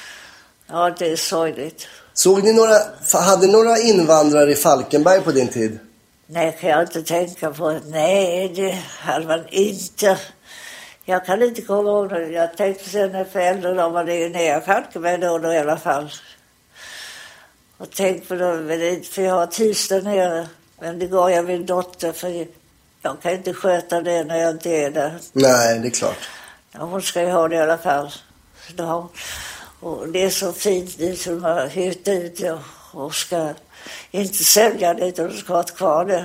Ja, det är sorgligt. Såg ni några, hade några invandrare i Falkenberg på din tid? Nej, kan jag inte tänka på. Nej, det hade man inte. Jag kan inte komma ihåg det. Jag tänkte sen när föräldrarna var det nere i Falkenberg då, då i alla fall. Och tänk på det, för jag har ett hus där nere. Men det går jag min dotter, för jag kan inte sköta det när jag inte är där. Nej, det är klart. Ja, hon ska ju ha det i alla fall. Då, och det är så fint nu som man har hyrt ut det och ska inte sälja det utan ska ha kvar det.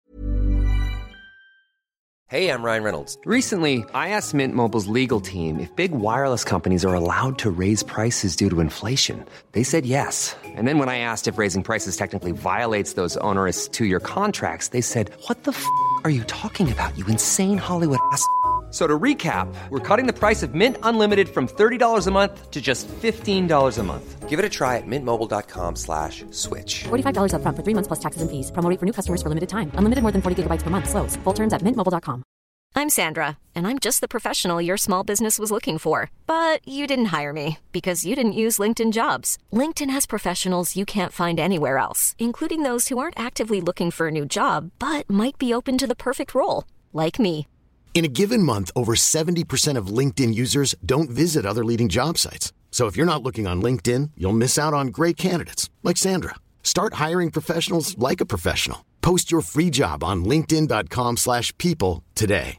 Hey, I'm Ryan Reynolds. Recently, I asked Mint Mobile's legal team if big wireless companies are allowed to raise prices due to inflation. They said yes. And then when I asked if raising prices technically violates those onerous two-year contracts, they said, what the f*** are you talking about, you insane Hollywood ass f- So to recap, we're cutting the price of Mint Unlimited from thirty dollars a month to just fifteen dollars a month. Give it a try at mintmobile.com slash switch. forty-five dollars up front for three months plus taxes and fees. Promo rate for new customers for limited time. Unlimited more than forty gigabytes per month. Slows full terms at mint mobile dot com. I'm Sandra, and I'm just the professional your small business was looking for. But you didn't hire me because you didn't use LinkedIn Jobs. LinkedIn has professionals you can't find anywhere else, including those who aren't actively looking for a new job, but might be open to the perfect role, like me. In a given month, over seventy percent of LinkedIn users don't visit other leading job sites. So if you're not looking on LinkedIn, you'll miss out on great candidates like Sandra. Start hiring professionals like a professional. Post your free job on linkedin dot com slash people today.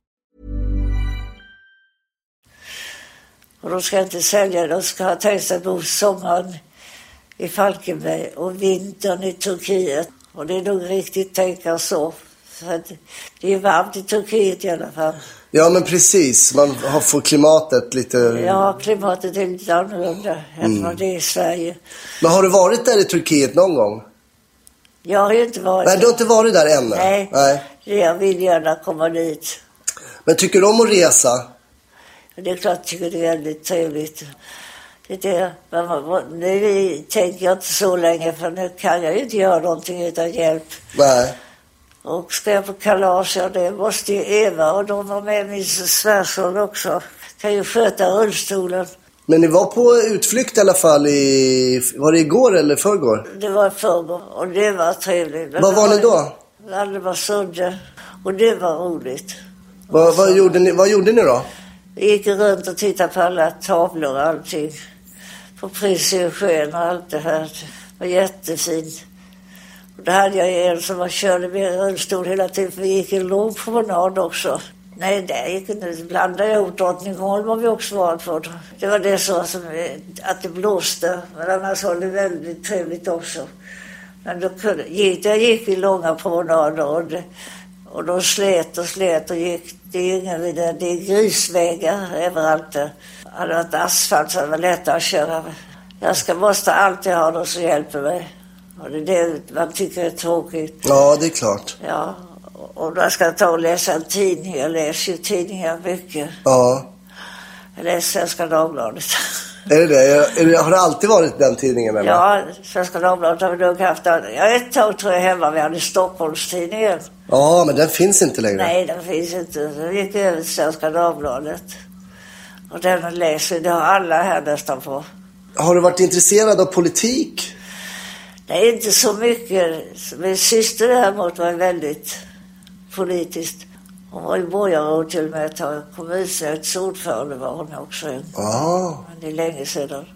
Och de ska inte sälja, de ska ha tänkt sig bo sommaren i Falkenberg och vintern i Turkiet. Och det är nog riktigt tänka så. För det är varmt i Turkiet i alla fall. Ja, men precis. Man har fått klimatet lite... Ja, klimatet är lite annorlunda än mm. vad det är i Sverige. Men har du varit där i Turkiet någon gång? Jag har ju inte varit Nej, du har inte varit där ännu? Nej, Nej. Jag vill gärna komma dit. Men tycker du om att resa? Det är klart jag tycker det är väldigt trevligt. Det är, nu tänker jag inte så länge för nu kan jag ju inte göra någonting utan hjälp. Nej. Och ska jag på kalas, ja det måste ju Eva och de var med min svärson också. Kan ju sköta rullstolen. Men ni var på utflykt i alla fall i, var det igår eller förrgår? Det var förrgår och det var trevligt. Men vad var ni då? Det var Sunde och det var roligt. Vad, vad, gjorde ni, vad gjorde ni då? Vi gick runt och tittade på alla tavlor och allting. På Prins i sjön och allt det här. Det var jättefint. Och då hade jag en som var körde med rullstol hela tiden, för vi gick en lång promenad också. Nej, det gick inte. Blandade jag ihop Drottningholm har vi också varit för. Det var det så som att det blåste, men annars var det väldigt trevligt också. Men då kunde, gick, jag gick i långa promenader och, det, och de slet och slet och gick. Det är inga vidare, det är grisvägar överallt. Det hade varit asfalt så det var lättare att köra. Jag ska måste alltid ha någon som hjälper mig. Och det är det man tycker är tråkigt. Ja, det är klart. Ja, och då ska jag ta och läsa en tidning. Jag läser ju tidningar mycket. Ja. Jag läser Svenska Dagbladet. Är det det? Är det? Har det alltid varit den tidningen? Eller? Ja, Svenska Dagbladet har vi nog haft. Ja, ett tag tror jag hemma vi hade Stockholmstidningen. Ja, men den finns inte längre. Nej, den finns inte. Den gick över till Svenska Dagbladet. Och den läser, det har alla här nästan på. Har du varit intresserad av politik? Nej, inte så mycket. Min syster däremot var väldigt politiskt. Hon var ju borgarråd till och med ett tag. Kommunstöds ordförande var hon också. Ja. Men det är länge sedan.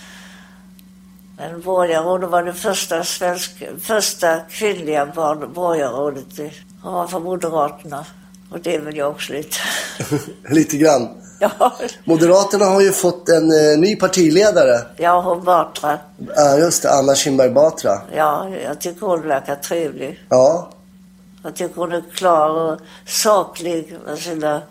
Men borgarråd var det första, svensk, första kvinnliga borgarrådet. Hon var från Moderaterna. Och det är väl jag också lite. Lite grann. Ja. Moderaterna har ju fått en uh, ny partiledare. Ja, hon Batra. Ja, uh, just det. Anna Kinberg Batra. Ja, jag tycker hon verkar trevlig. Ja. Jag tycker hon är klar och saklig med sina,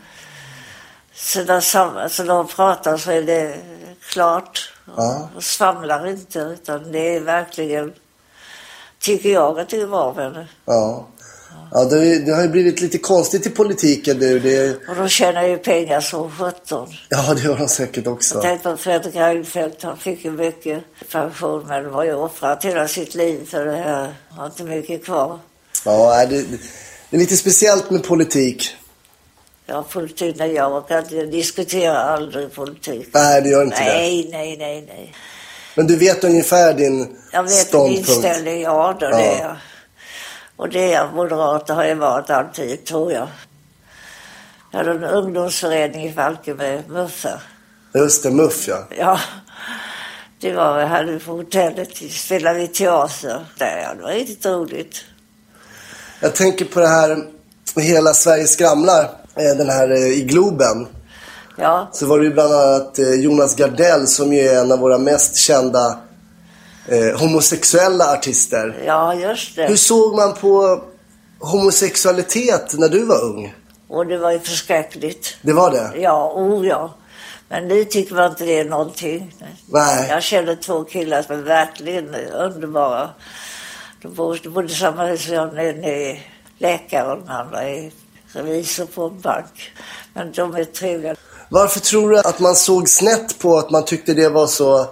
sina samman. Så när hon pratar så är det klart. Ja. Och svamlar inte, utan det är verkligen, tycker jag att det var med henne. Ja. Ja, det, det har ju blivit lite konstigt i politiken nu. Det... Och de tjänar ju pengar som sjutton. Ja, det gör de säkert också. Jag tänkte på Fredrik Reinfeldt, han fick ju mycket pension, men det var ju offrat hela sitt liv för det här. Han har inte mycket kvar. Ja, det, det är lite speciellt med politik. Ja, politik, nej, jag kan inte diskutera aldrig politik. Nej, det gör inte nej, det. Nej, nej, nej. Men du vet ungefär din jag vet ståndpunkt? Jag vet inställning, ja, då ja. det är jag. Och det är moderater har jag varit alltid, tror jag. Jag hade en ungdomsförening i Falkenberg, Muffa. Just det, Muff, ja. Ja, det var, jag hade på hotellet, spelade vi teater. Där, det var riktigt roligt. Jag tänker på det här, hela Sverige skramlar, den här i Globen. Ja. Så var det ju bland annat Jonas Gardell som ju är en av våra mest kända eh, homosexuella artister. Ja, just det. Hur såg man på homosexualitet när du var ung? Och det var ju förskräckligt. Det var det? Ja, oh ja. Men nu tycker man inte det är någonting. Nej. Jag känner två killar som är verkligen underbara. De bodde, de bodde i samma hus som jag. En är läkare och den andra är revisor på en bank. Men de är trevliga. Varför tror du att man såg snett på att man tyckte det var så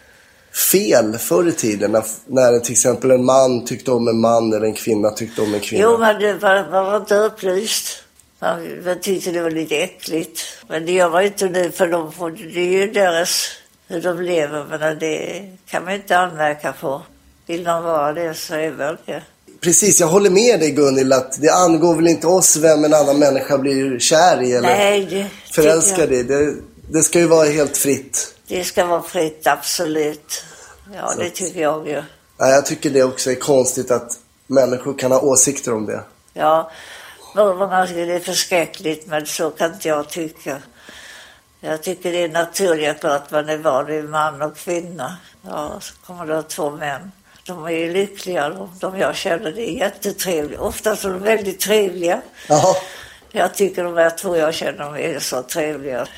fel förr i tiden? När, när till exempel en man tyckte om en man eller en kvinna tyckte om en kvinna. Jo, men det var, man var inte upplyst. Man, man tyckte det var lite äckligt. Men det gör man inte nu, för de får, det är ju deras, hur de lever. Men det kan man inte anmärka på. Vill de vara det så är väl det. Precis, jag håller med dig Gunhild att det angår väl inte oss vem en annan människa blir kär i eller Nej, det förälskad i. Det, det ska ju vara helt fritt. Det ska vara fritt, absolut. Ja, så det tycker jag ju. Ja, jag tycker det också är konstigt att människor kan ha åsikter om det. Ja, många tycker det är förskräckligt, men så kan inte jag tycka. Jag tycker det är naturligt att man är vanlig man och kvinna. Ja, så kommer det två män. De är ju lyckliga, de, de jag känner, det är jättetrevliga. Ofta så är de väldigt trevliga. Jaha. Jag tycker de här två jag känner, de är så trevliga.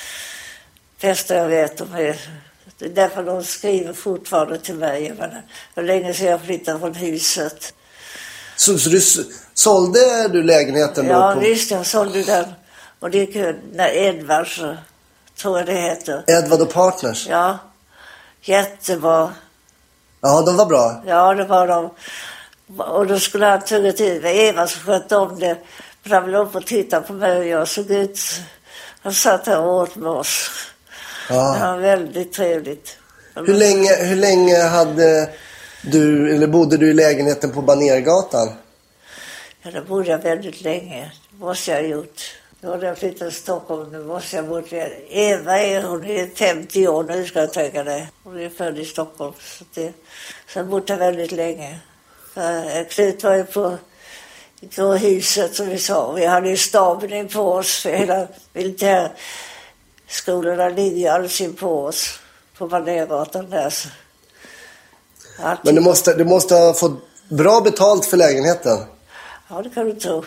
Bästa jag vet, de är... Det är därför de skriver fortfarande till mig. Men hur länge sedan jag flyttade från huset. Så, så du sålde du lägenheten då? Ja, på... visst, jag sålde den. Och det gick när Edvard, så tror jag det heter. Edvard och Partners? Ja, jättebra. Ja, de var bra. Ja, det var de. Och då skulle han tugga till. Eva som skötte om det. Men han ville upp och titta på mig och jag såg ut. Han satt här och åt med oss. Ja. Det var väldigt trevligt. Hur länge, hur länge hade du, eller bodde du i lägenheten på Banergatan? Ja, då bodde jag väldigt länge. Det måste jag ha gjort. Då hade jag flyttat till Stockholm. Nu måste jag bort. Eva är, hon är femtio år nu, ska jag tänka det. Hon är född i Stockholm. Så det, så jag bodde väldigt länge. För Knut var ju på huset som vi sa. Vi hade ju staben in på oss för hela militärskolorna ligger ju alldeles in på oss på Banérgatan där. Alltid. Men du måste, du måste ha fått bra betalt för lägenheten. Ja, det kan du tro.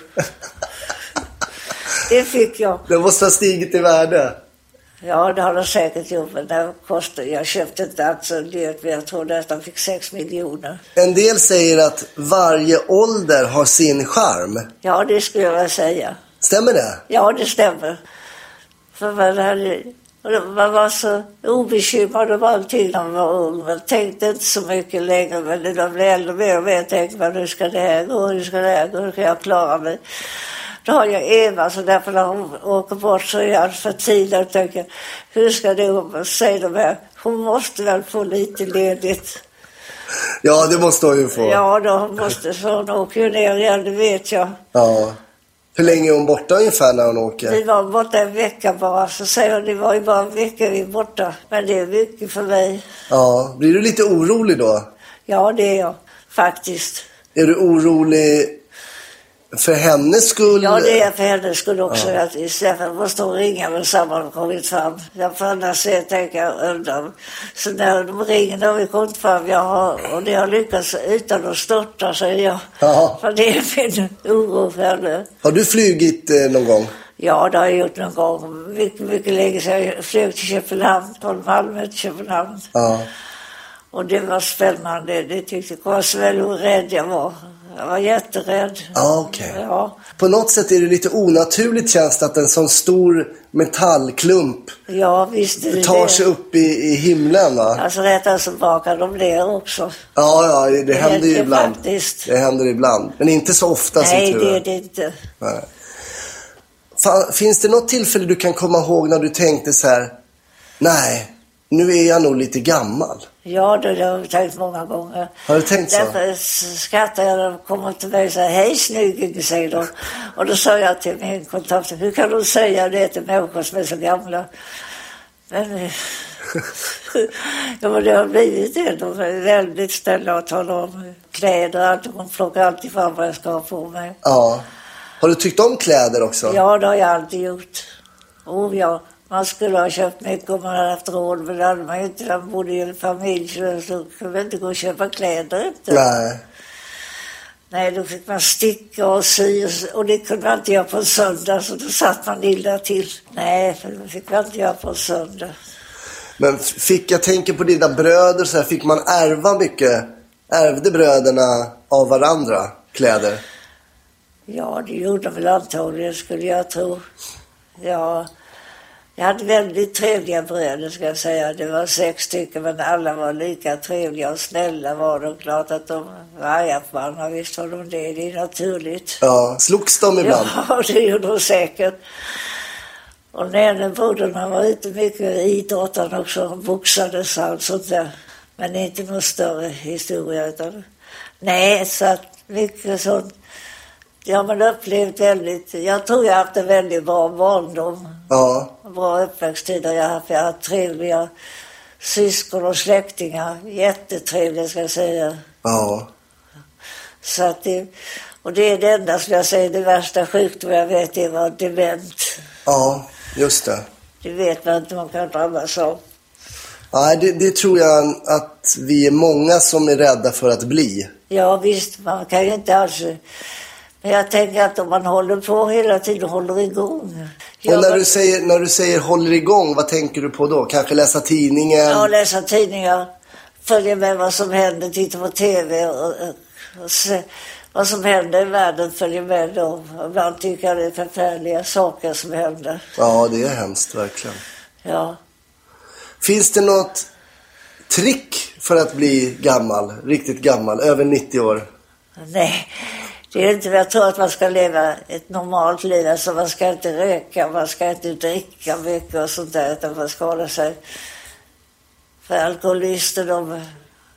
Det fick jag. Det måste ha stigit i värde. Ja, det har det säkert gjort, men det kostade, jag köpte inte allt så dyrt, men jag tror nästan fick sex miljoner. En del säger att varje ålder har sin charm. Ja, det skulle jag vilja säga. Stämmer det? Ja, det stämmer. För man, hade, man var så obekymrad om allting när man var ung. Man tänkte inte så mycket längre, men när man blev äldre mer och mer tänkte man, hur ska det här gå, hur ska det här gå, hur ska jag klara mig? Då har jag Eva, så därför när hon åker bort så är jag för tidigt och tänker, hur ska det säga de här? Hon måste väl få lite ledigt. Ja, det måste hon ju få. Ja, då måste så hon åker ju ner igen, det vet jag. Ja. Hur länge är hon borta ungefär när hon åker? Vi var borta en vecka bara, så säger hon, det var ju bara en vecka vi är borta. Men det är mycket för mig. Ja, blir du lite orolig då? Ja, det är jag faktiskt. Är du orolig för hennes skull? Ja, det är för hennes skull också. Ja. Att istället för att måste hon ringa med samma de kommit fram. Jag får annars se, tänker jag, undra. Så när de ringer, då har vi kommit fram. Jag har, och det har lyckats utan att störta, säger jag. Ja. För det är min oro för henne. Har du flugit eh, någon gång? Ja, det har jag gjort någon gång. Mycket, mycket länge sedan. Jag flög till Köpenhamn, från Malmö till Köpenhamn. Ja. Och det var spännande. Det tyckte jag var så väldigt rädd jag var. Jag var jätterädd. Ah, okay. Ja. På något sätt är det lite onaturligt, känns det, att en sån stor metallklump ja, visst det tar det. sig upp i, i himlen, va? Alltså rättare så bakar de ner också. Ja, ja, det, det händer ju ibland. Faktiskt. Det händer ibland. Men inte så ofta. Nej, som tur. det är det inte. Nej. Fan, finns det något tillfälle du kan komma ihåg när du tänkte så här: nej, nu är jag nog lite gammal? Ja, det har jag tänkt många gånger. Har du tänkt så? Därför skrattar jag när de kommer till mig och säger, hej snygging, säger de. Och då sa jag till min kontakt, hur kan du säga det till människor som är så gamla? Men, ja, men det har blivit det. De är väldigt ställa och talar om kläder och allt. De plockar alltid fram vad jag ska ha på mig. Ja. Har du tyckt om kläder också? Ja, det har jag alltid gjort. Oh, ja. Man skulle ha köpt mycket om man hade haft råd, men det hade man ju inte. Man bodde i en familj, så kunde man inte gå och köpa kläder. Inte. Nej. Nej, då fick man sticka och sy, och det kunde man inte göra på en söndag, så då satt man illa till. Nej, för det fick man inte göra på en söndag. Men fick jag tänka på dina bröder, så här, fick man ärva mycket? Ärvde bröderna av varandra kläder? Ja, det gjorde väl antagligen, skulle jag tro. Ja, jag hade väldigt trevliga bröder, ska jag säga. Det var sex stycken, men alla var lika trevliga och snälla var de. Klart att de var arga på varandra, visst var de det. Det är naturligt. Ja, slogs de ibland? Ja, det gjorde de säkert. Och när brodern, han var ute mycket i idrotten också. Han boxades och allt sånt där. Men inte någon större historia, utan nej, så att mycket sånt. Ja, man upplevt väldigt, jag tror jag har haft en väldigt bra barndom. Ja. Bra uppväxttid har jag haft. Jag har haft trevliga syskon och släktingar. Jättetrevliga, ska jag säga. Ja. Så att det, och det är det enda, som jag säger, det värsta sjukdomen jag vet, det var dement. Ja, just det. Det vet man inte, man kan drabbas av. Nej, det, det tror jag att vi är många som är rädda för att bli. Ja, visst, man kan ju inte alls. Men jag tänker att om man håller på hela tiden, håller igång. Och när, du säger, när du säger håller igång, vad tänker du på då? Kanske läsa tidningen? Ja, läsa tidningar. Följa med vad som händer, titta på tv och, och, och se vad som händer i världen, följa med då. Ibland tycker jag det är förfärliga saker som händer. Ja, det är hemskt, verkligen. Ja. Finns det något trick för att bli gammal, riktigt gammal, över nittio år? Nej, det är inte. Jag tror att man ska leva ett normalt liv. Alltså man ska inte röka, man ska inte dricka mycket och sånt där, utan man ska hålla sig. För alkoholister, de,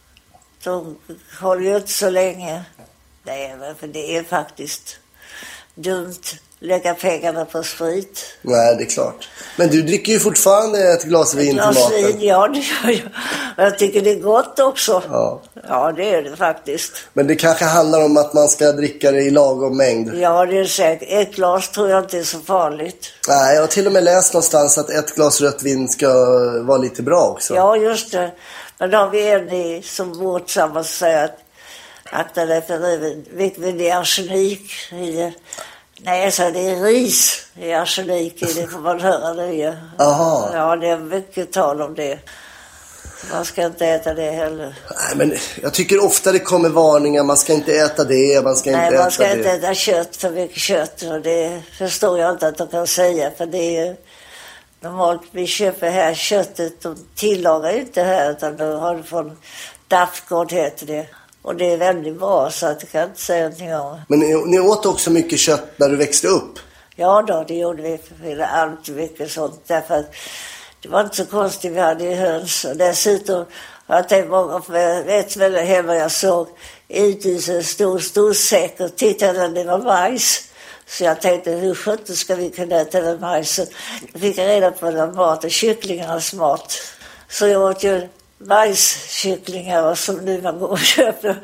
de håller ju inte så länge. Nej, för det är faktiskt, dumt lägga pengarna på sprit. Nej, det är klart. Men du dricker ju fortfarande ett glas vin till maten. Ett glas vin, ja det gör jag. Och jag tycker det är gott också. Ja. Ja, det är det faktiskt. Men det kanske handlar om att man ska dricka det i lagom mängd. Ja, det är säkert. Ett glas tror jag inte är så farligt. Nej, jag har till och med läst någonstans att ett glas rött vin ska vara lite bra också. Ja, just det. Men då har vi en i, som bor tillsammans och säger att akta dig för det, vilket det är arsenik i det. Nej, så det är ris i arsenik i det, får man höra det ju. Aha. Ja, det är mycket tal om det. Man ska inte äta det heller. Nej, men jag tycker ofta det kommer varningar. Man ska inte äta det, man ska Nej, inte man äta ska det. inte äta kött, för mycket kött. Och det förstår jag inte att de kan säga, för det är ju normalt vi köper här köttet. De tillagar ju inte här, utan då har du från Dafgård heter det. Och det är väldigt bra, så att jag kan inte säga någonting om. Men ni, ni åt också mycket kött när du växte upp? Ja då, det gjorde vi. Vi hade allt mycket sånt. Därför att det var inte så konstigt, vi hade ju höns. Och dessutom har jag tänkt många, för jag vet väl hemma jag såg ut en stor, stor säck och tittade när det var majs. Så jag tänkte, hur sjutton ska vi kunna äta den majsen? Jag fick reda på den maten, kycklingarnas mat. Så jag åt ju majskycklingar som nu man går och köper.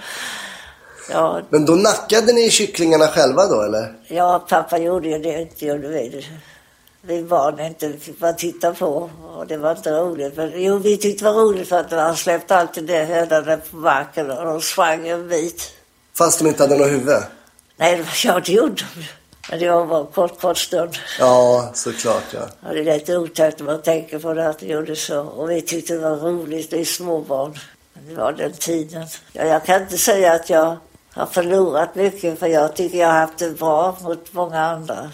Ja. Men då nackade ni kycklingarna själva då, eller? Ja, pappa gjorde ju det, inte gjorde vi det. Vi barn inte fick bara titta på, och det var inte roligt. Men jo, vi tyckte det var roligt för att han släppte alltid det hödande på marken och de sprang en bit. Fast de inte hade något huvud? Nej, ja, det gjorde de. Men det var bara en kort, kort stund. Ja, såklart, ja. Ja, det är lite otäckt när man tänker på det, att det gjorde så. Och vi tyckte det var roligt, vi är småbarn. Men det var den tiden. Ja, jag kan inte säga att jag har förlorat mycket, för jag tycker jag har haft det bra mot många andra.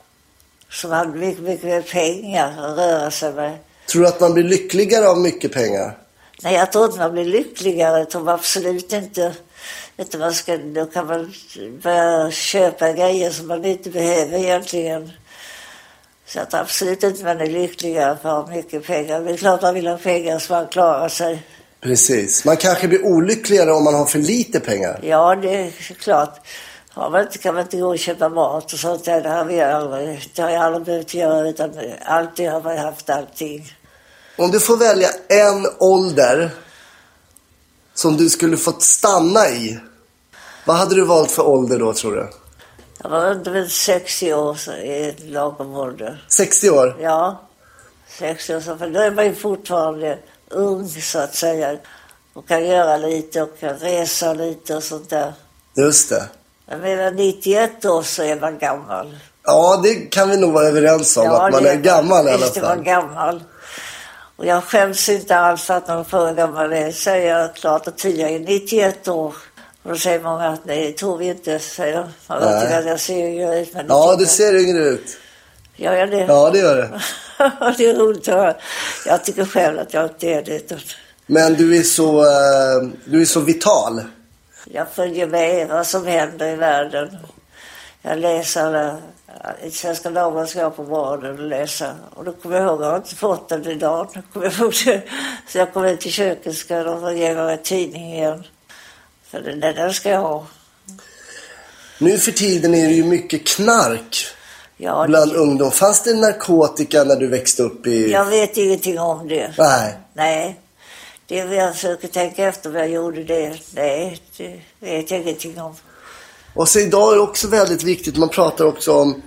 Som hade mycket, mycket mer pengar att röra sig med. Tror du att man blir lyckligare av mycket pengar? Nej, jag tror inte man blir lyckligare. Jag tror absolut inte. Inte man ska, då kan man börja köpa grejer som man inte behöver egentligen. Så jag tror absolut inte man är lyckligare för att ha mycket pengar. Det är klart man vill ha pengar så man klarar sig. Precis. Man kanske blir olyckligare om man har för lite pengar. Ja, det är klart. Ja, man inte, kan man inte gå och köpa mat och sånt där. Det har vi aldrig, det har jag aldrig behövt göra, utan alltid har man haft allting. Om du får välja en ålder som du skulle fått stanna i, vad hade du valt för ålder då, tror du? Jag var under sextio år så i lagom ålder. sextio år? Ja, sextio år. Så för då är man ju fortfarande ung så att säga. Och kan göra lite och kan resa lite och sånt där. Just det. Men medan nittioett år så är man gammal. Ja, det kan vi nog vara överens om, ja, att man är gammal i alla fall. Visst är man gammal. Och jag skäms inte alls att någon frågar gammal det. Säger jag klart och tydligt, jag är nittioett år. Och då säger många att nej, tror vi inte, säger de. Man vet att jag ser yngre ut. Men ja, du ser yngre ut. Gör jag det? Ja, det gör det. Det är roligt att höra. Jag tycker själv att jag inte är det. Men du är så, uh, du är så vital. Jag följer med vad som händer i världen. Jag läser i Svenska Dagbladet ska jag på morgonen och läsa. Och då kommer jag ihåg, jag har inte fått den idag. Då kommer jag ihåg det. Så jag kommer till köket, ska de ge mig en tidning igen. För den där ska jag ha. Nu för tiden är det ju mycket knark ja, bland det... ungdom. Fanns det narkotika när du växte upp i... Jag vet ingenting om det. Nej. Nej. Det jag försöker tänka efter vad jag gjorde det. Nej, det vet jag ingenting om. Och så idag är det också väldigt viktigt. Man pratar också om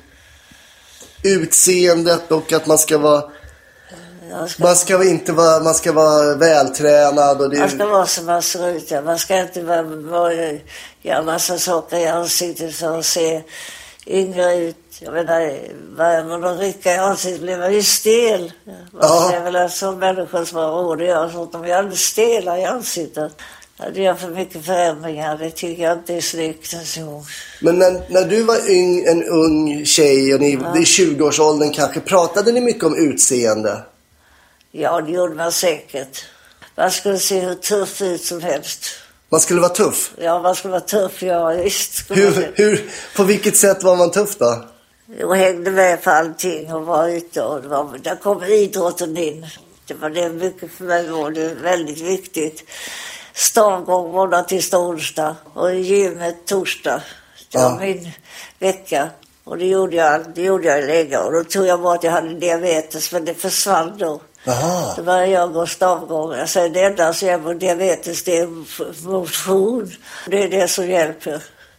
utseendet och att man ska vara... Ska... Man ska inte vara, man ska vara vältränad. Och det... Man ska vara som man ser ut. Ja. Man ska inte vara, vara, göra massa saker i ansiktet för att se yngre ut. Jag menar, varje man då rycker i ansiktet blir man ju stel. Man ja. Ser väl en sån människa som har råd att göra sånt. De är alldeles stela i ansiktet. Det gör för mycket förändringar. Det tycker jag inte är snyggt. Så. Men när, när du var yng, en ung tjej och ni ja. I tjugoårsåldern kanske, pratade ni mycket om utseende? Ja, det gjorde man säkert. Man skulle se hur tuff ut som helst. Man skulle vara tuff? Ja, man skulle vara tuff, ja visst. Hur, hur, på vilket sätt var man tuff då? Jag hängde med på allting och var ute. Och det var, där kom idrotten in. Det var det mycket för mig och det är väldigt viktigt. Stavgång måndag till onsdag och gymmet torsdag. Det var ja. Min vecka. Och det gjorde jag, det gjorde jag länge. Och då tog jag bort att jag hade diabetes, men det försvann då. Aha. Då började jag gå stavgång. Jag säger, det enda som hjälper diabetes, det är motion. Det är det som hjälper.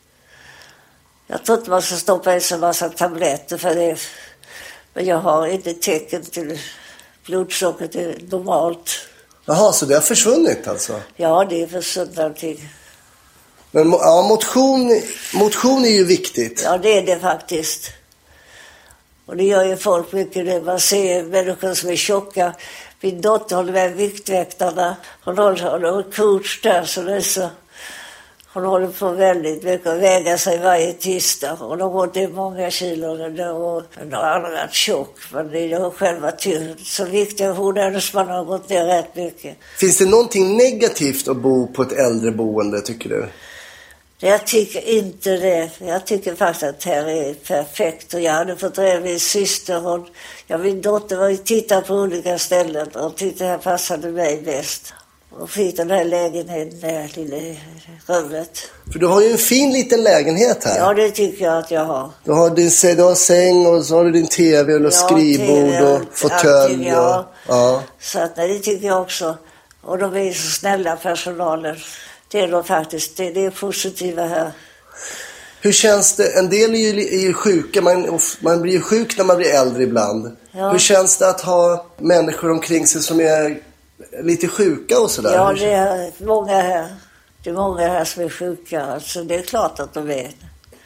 Jag tror inte man ska stoppa i sig en massa tabletter för det. Men jag har inte tecken till blodsockret är normalt. Jaha, så det har försvunnit alltså? Ja, det är försvunnit allting. Men ja, motion, motion är ju viktigt. Ja, det är det faktiskt. Och det gör ju folk mycket nu. Man ser människor som är tjocka. Min dotter håller med Viktväktarna. Hon håller en coach där så det är så. Hon håller på väldigt mycket och väga sig varje tisdag. Och de går till många kilo och hon har aldrig varit tjock. Men det är själva tyngd. Så viktigt hon är att man har gått ner rätt mycket. Finns det någonting negativt att bo på ett äldreboende tycker du? Jag tycker inte det. Jag tycker faktiskt att det här är perfekt. Och jag hade fått reda min syster. Hon, ja, min dotter var ju tittade på olika ställen och tyckte det här passade mig bäst. Och fick den här lägenheten, det här lilla rummet. För du har ju en fin liten lägenhet här. Ja, det tycker jag att jag har. Du har din du har säng och så har du din tv och ja, skrivbord T V och fåtölj. Ja. Och, ja. Så att, nej, det tycker jag också. Och de är så snälla personalen. Det är då faktiskt, det, det är positiva här. Hur känns det? En del är ju, är ju sjuka, man, man blir ju sjuk när man blir äldre ibland. Ja. Hur känns det att ha människor omkring sig som är lite sjuka och sådär? Ja, det är många här. Det är många här som är sjuka, alltså det är klart att de är.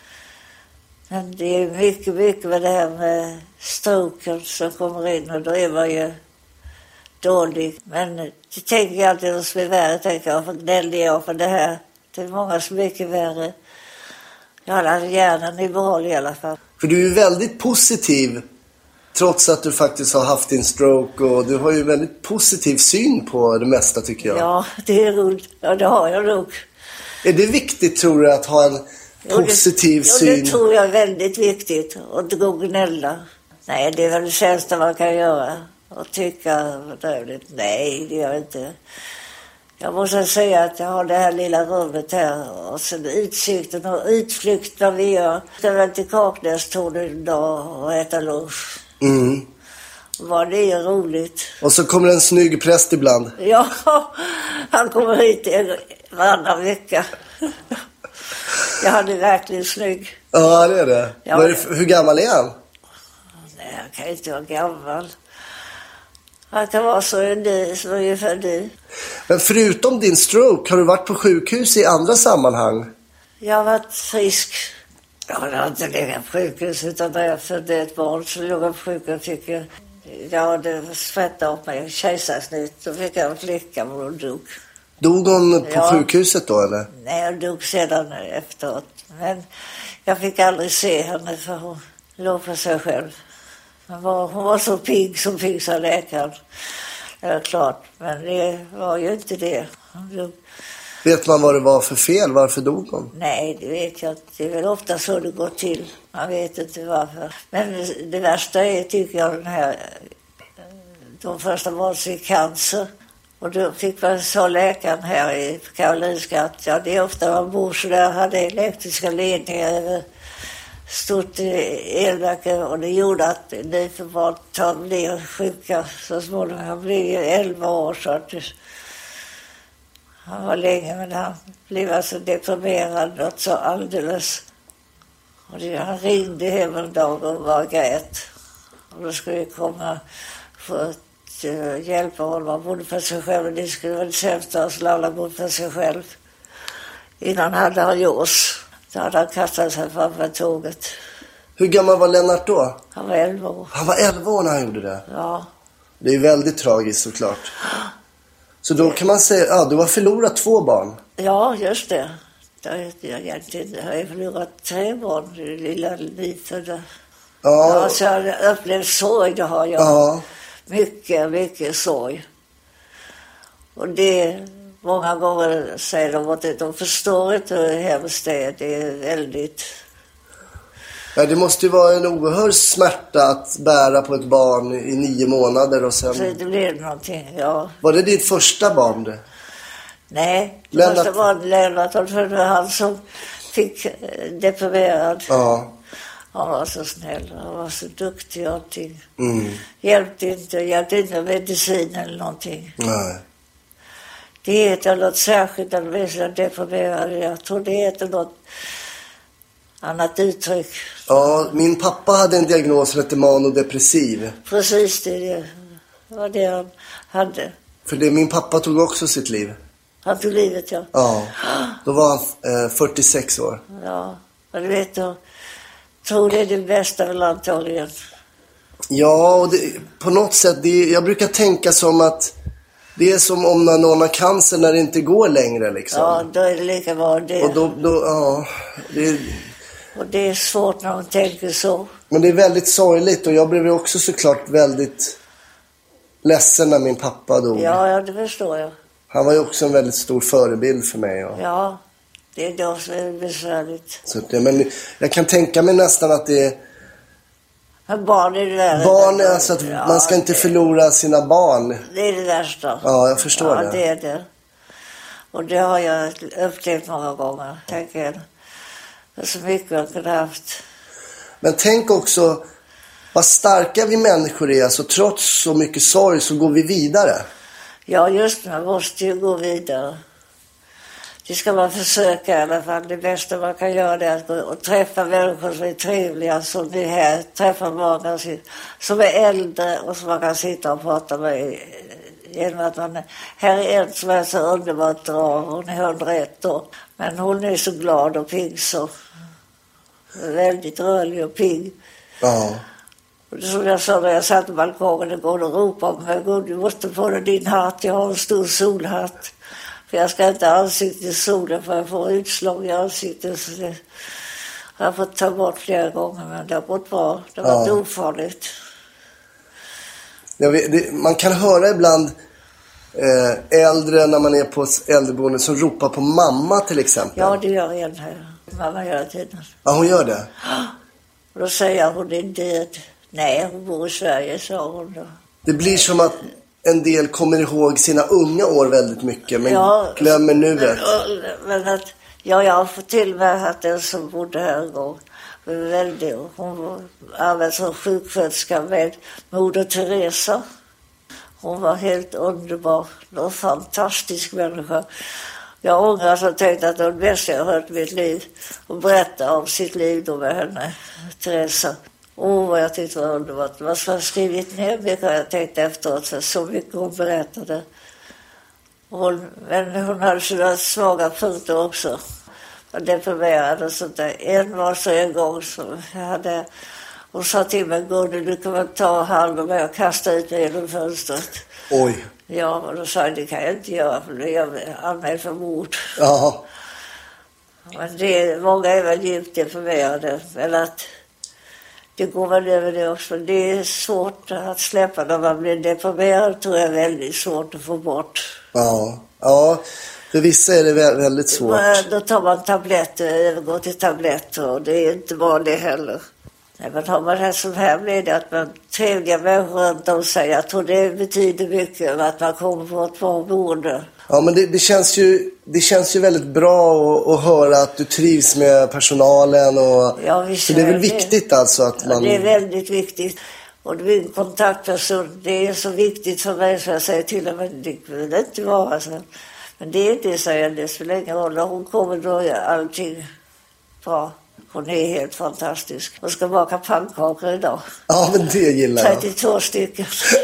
Men det är mycket, mycket med det här med stroken som kommer in och då är man ju dålig. Men det tänker jag alltid att det är värre, tänker jag, för gnäller jag för det här. Det är många som är mycket värre. Jag har hjärnan i behåll i alla fall. För du är ju väldigt positiv, trots att du faktiskt har haft din stroke, och du har ju väldigt positiv syn på det mesta tycker jag. Ja, det är roligt. Ja, det har jag nog. Är det viktigt tror du att ha en positiv jo, det, syn? Jo, det tror jag är väldigt viktigt. Och inte gå gnälla. Nej, det är väl det sämsta man kan göra. Och tycka, nej, det gör jag inte. Jag måste säga att jag har det här lilla rummet här. Och sen utsikten och utflykterna vi gör. Jag var till Kaknäs tog det en dag och äta lunch. Mm. Vad det är roligt. Och så kommer en snygg präst ibland. Ja, han kommer hit varannan vecka. Jag hade verkligen snygg. Ja, det är det. Ja, är det hur gammal är han? Nej, han kan inte vara gammal. Han kan vara så ny, så ungefär ny. Men förutom din stroke, har du varit på sjukhus i andra sammanhang? Jag har varit frisk. Jag har inte legat på sjukhus, utan när jag födde ett barn så låg jag på sjukhus. Fick jag, ja, det svettade upp mig, kejsarsnitt. Då fick jag en flicka och hon dog. Dog hon på ja. sjukhuset då, eller? Nej, hon dog sedan efteråt. Men jag fick aldrig se henne för hon låg för sig själv. Hon var, hon var så pigg som pigg sa läkaren. Det är klart, men det var ju inte det. Hon dog. Vet man vad det var för fel? Varför dog hon? Nej, det vet jag inte. Det är väl ofta så det går till. Man vet inte varför. Men det värsta är, tycker jag, den här... De första var sig cancer. Och då fick man så läkaren här i Karolinska att ja, det är ofta man bor så där, hade elektriska ledningar över stort elverk, och det gjorde att nyförvalt blev sjuka så småningom. Han blev ju elva år så att det, han var länge, men han blev alltså deprimerad och så alldeles. Och det, han ringde hem en dag och var grät. Och då skulle vi komma för att uh, hjälpa honom. Han bodde för sig själv, och det skulle vara det sämsta att alla bodde för sig själv. Innan hade han gjorts. Då hade han kastat sig framför tåget. Hur gammal var Lennart då? Han var elva år. Han var elva år när han gjorde det? Ja. Det är väldigt tragiskt såklart. Så då kan man säga, ja, du har förlorat två barn. Ja, just det. Jag har förlorat tre barn, det lilla nyfödda. Ja. Ja, så jag har upplevt sorg, det har jag. Ja. Mycket, mycket sorg. Och det, många gånger säger de att de förstår inte hur hemskt det är. Det är väldigt... Ja, det måste ju vara en oerhörd smärta att bära på ett barn i nio månader och sen... Så det blev någonting, ja. Var det ditt första barn det? Nej, det Lennart... första var Lennart, och det var han som fick deprimerad. Ja. Han var så snäll, han var så duktig och allting. Mm. Hjälpte inte, hjälpte inte med medicin eller någonting. Nej. Det heter något särskilt när de är så deprimerade. Jag tror det heter något annat uttryck. Ja, min pappa hade en diagnos som hette manodepressiv. Precis, det, det var det han hade. För det, min pappa tog också sitt liv. Han tog livet, ja. Ja, då var han eh, fyrtiosex år. Ja, men du vet, jag tror det är det bästa väl antagligen. Ja, och det, på något sätt, det, jag brukar tänka som att det är som om när någon har cancer när det inte går längre liksom. Ja, då är det lika bra det. Och då, då ja, det är... Och det är svårt när man tänker så. Men det är väldigt sorgligt och jag blev också såklart väldigt ledsen när min pappa dog. Ja, ja, det förstår jag. Han var ju också en väldigt stor förebild för mig. Och... Ja, det är då som är besvärligt. Så det, men jag kan tänka mig nästan att det är... Men barn är det där. Barn är alltså att ja, man ska inte det... förlora sina barn. Det är det värsta. Ja, jag förstår ja, det. Ja, det är det. Och det har jag upplevt många gånger, tänker jag. Det är så mycket jag kunde haft. Men tänk också vad starka vi människor är. Alltså, trots så mycket sorg så går vi vidare. Ja, just det. Man måste ju gå vidare. Det ska man försöka i alla fall. Det bästa man kan göra är att gå och träffa människor som är trevliga. Som det här. Träffa många som är äldre och som man kan sitta och prata med. Genom att man, här är en som är så underbart bra. Hon är hundraett år. Men hon är så glad och pigg så. Väldigt rörlig och pigg. Ja. Och som jag sa när jag satt på balkongen igår och ropade på mig. Du måste få din hatt. Jag har en stor solhatt. För jag ska inte ansikta i solen för jag får utslag i ansiktet. Så det har jag fått ta bort flera gånger men det har gått bra. Det var ja. ofarligt. Jag vet, det, man kan höra ibland eh, äldre när man är på äldreboende som ropar på mamma till exempel. Ja, det gör en här. Mamma hela tiden. Ja, hon gör det? Och då säger jag hon är död. Nej, hon bor i Sverige, sa hon då. Det blir som att en del kommer ihåg sina unga år väldigt mycket men ja, glömmer nuet. Men, men att, ja, jag har fått till mig att den som bodde här en gång väldigt, hon arbetade som sjuksköterska med Moder Teresa. Hon var helt underbar, en fantastisk människa. Jag ångrar så tänkte att det var det bästa jag hört i mitt liv och berätta om sitt liv då med henne, Teresa. Åh, vad jag tyckte var underbart. Man skulle ha skrivit ner mycket jag tänkte efteråt för så mycket hon berättade. Hon, men hon hade sina svaga punkter också. Och deprimerad och sånt där. En var så en gång som jag hade... Hon sa till mig, Gunde, du kan väl ta hand om mig och kasta ut mig genom fönstret. Oj. Ja, och då sa jag, det kan jag inte göra för det är anmäld för mord. Ja. Men det, många är väl djupt deprimerade. Men att det går väl över det också. Det är svårt att släppa när man blir deprimerad. Tror jag är väldigt svårt att få bort. Ja, ja. För vissa är det väldigt svårt. Då tar man tabletter, övergår till tabletter och det är inte bra det heller. Nej, men har man det som här blir det att man trevliga människor runt om sig. Jag tror det betyder mycket att man kommer på ett bra boende. Ja, men det, det, känns ju, det känns ju väldigt bra att, att höra att du trivs med personalen. Och, ja, visst, så det är väl det, viktigt alltså att man... Ja, det är väldigt viktigt. Och min kontaktperson, det är så viktigt för mig så jag säger till henne, det vill inte vara så. Men det är inte så jag det spelar ingen roll. När hon kommer då är allting bra. Hon är helt fantastisk. Hon ska baka pannkakor idag. Ja, men det gillar jag. trettiotvå stycken.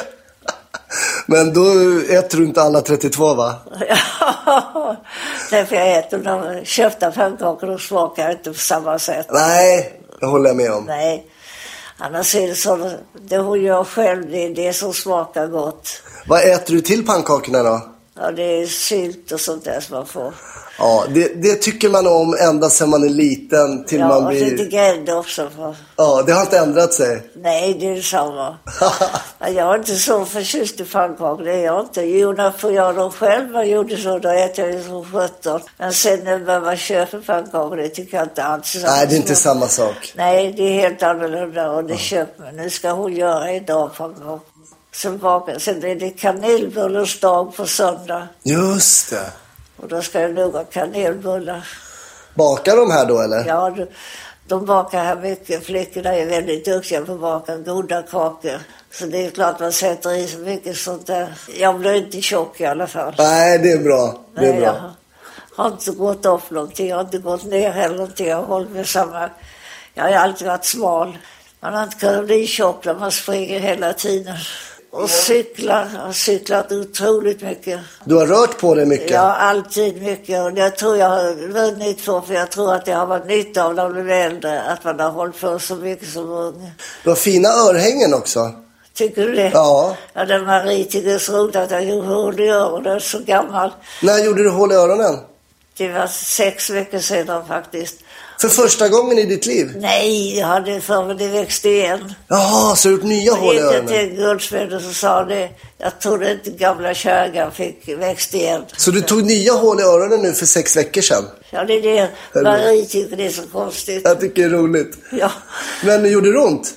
Men då äter du inte alla trettiotvå, va? Ja, därför jag äter de köpta pannkakor och smakar inte på samma sätt. Nej, det håller jag med om. Nej, annars är det så. Det hon gör själv, det är det som smakar gott. Vad äter du till pannkakorna då? Ja, det är sylt och sånt där som man får. Ja, det, det tycker man om ända sedan man är liten till ja, man blir... Ja, och lite grädde också. För... Ja, det har inte ändrat sig. Nej, det är samma. Jag är inte så förtjust i pannkakor, det är jag inte. Jo, när får jag dem själv, man gjorde så, då äter jag som sjutton. Men sen när man köper pannkakor, det tycker jag inte alls. Nej, det är inte samma sak. Nej, det är helt annorlunda och det ja. köper man. Nu ska hon göra idag pannkakor. Sen, bakar, sen är det kanelbullens dag på söndag. Just det. Och då ska jag nog ha kanelbullar. Bakar de här då eller? Ja, då, De bakar här mycket. Flickorna är väldigt duktiga på att baka goda kakor. Så det är klart man sätter i så mycket sånt där. Jag blir inte tjock i alla fall. Nej, det är bra. Det är Nej, bra. Jag har inte gått upp någonting. Jag har inte gått ner heller någonting. Jag har hållit med samma. Jag har alltid varit smal. Man har inte kunnat bli tjock när man springer hela tiden. Och cyklar. Jag har cyklat otroligt mycket. Du har rört på dig mycket? Ja, alltid mycket. Och jag tror jag har vunnit för, för jag tror att det har varit nytta av när man blir äldre. Att man har hållit på så mycket som ung. Du har fina örhängen också. Tycker du det? Ja. Ja, den Marie tycker det är så roligt att jag gjorde hål i öronen, så gammal. När gjorde du hål i öronen? Det var sex veckor sedan faktiskt. För första gången i ditt liv? Nej, jag hade för mig det växte igen. Jaha, så du har gjort nya hål i öronen? Jag gick till guldsmeden så sa det, jag trodde inte gamla kärgan fick växt igen. Så du tog nya hål i öronen nu för sex veckor sedan? Ja, det är det. Marie tycker det är så konstigt. Jag tycker det är roligt. Ja. Men gjorde det ont?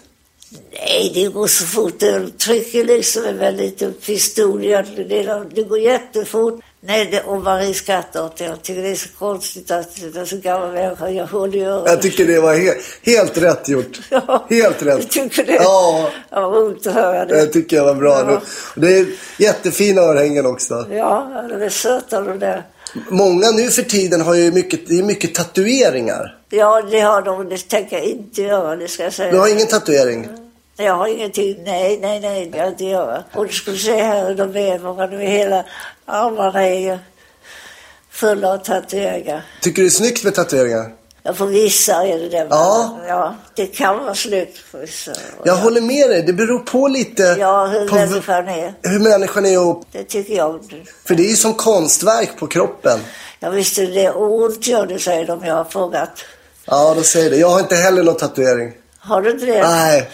Nej, det går så fort. Det trycker liksom en liten pistol. Det går jättefort. Nej, det, och Marie skrattar åt det. Jag tycker det är så konstigt att det är så gamla människor jag håller i öronen. Jag tycker det var he- helt rätt gjort. Ja, helt rätt. Du tycker det? Ja. Ja, vad roligt att höra det. Jag tycker jag var bra. Ja. Det är jättefina örhängen också. Ja, de är söta de där. Många nu för tiden har ju mycket, det är mycket tatueringar. Ja, det har de. Det tänker jag inte göra, det ska jag säga. Du har ingen tatuering? Jag har ingenting. Nej, nej, nej, det kan jag inte göra. Och du skulle se här hur de är. Vad de är hela armarna är fulla av tatueringar. Tycker du det är snyggt med tatueringar? Ja, för vissa är det det. Ja. Ja, det kan vara snyggt för vissa. Jag ja. håller med dig. Det beror på lite... Ja, hur på människan är. Hur människan är och... Det tycker jag. För det är ju som konstverk på kroppen. Jag visste det. Ont gör det, säger de. Jag har frågat. Ja, då säger det. Jag har inte heller någon tatuering. Har du inte det? Nej.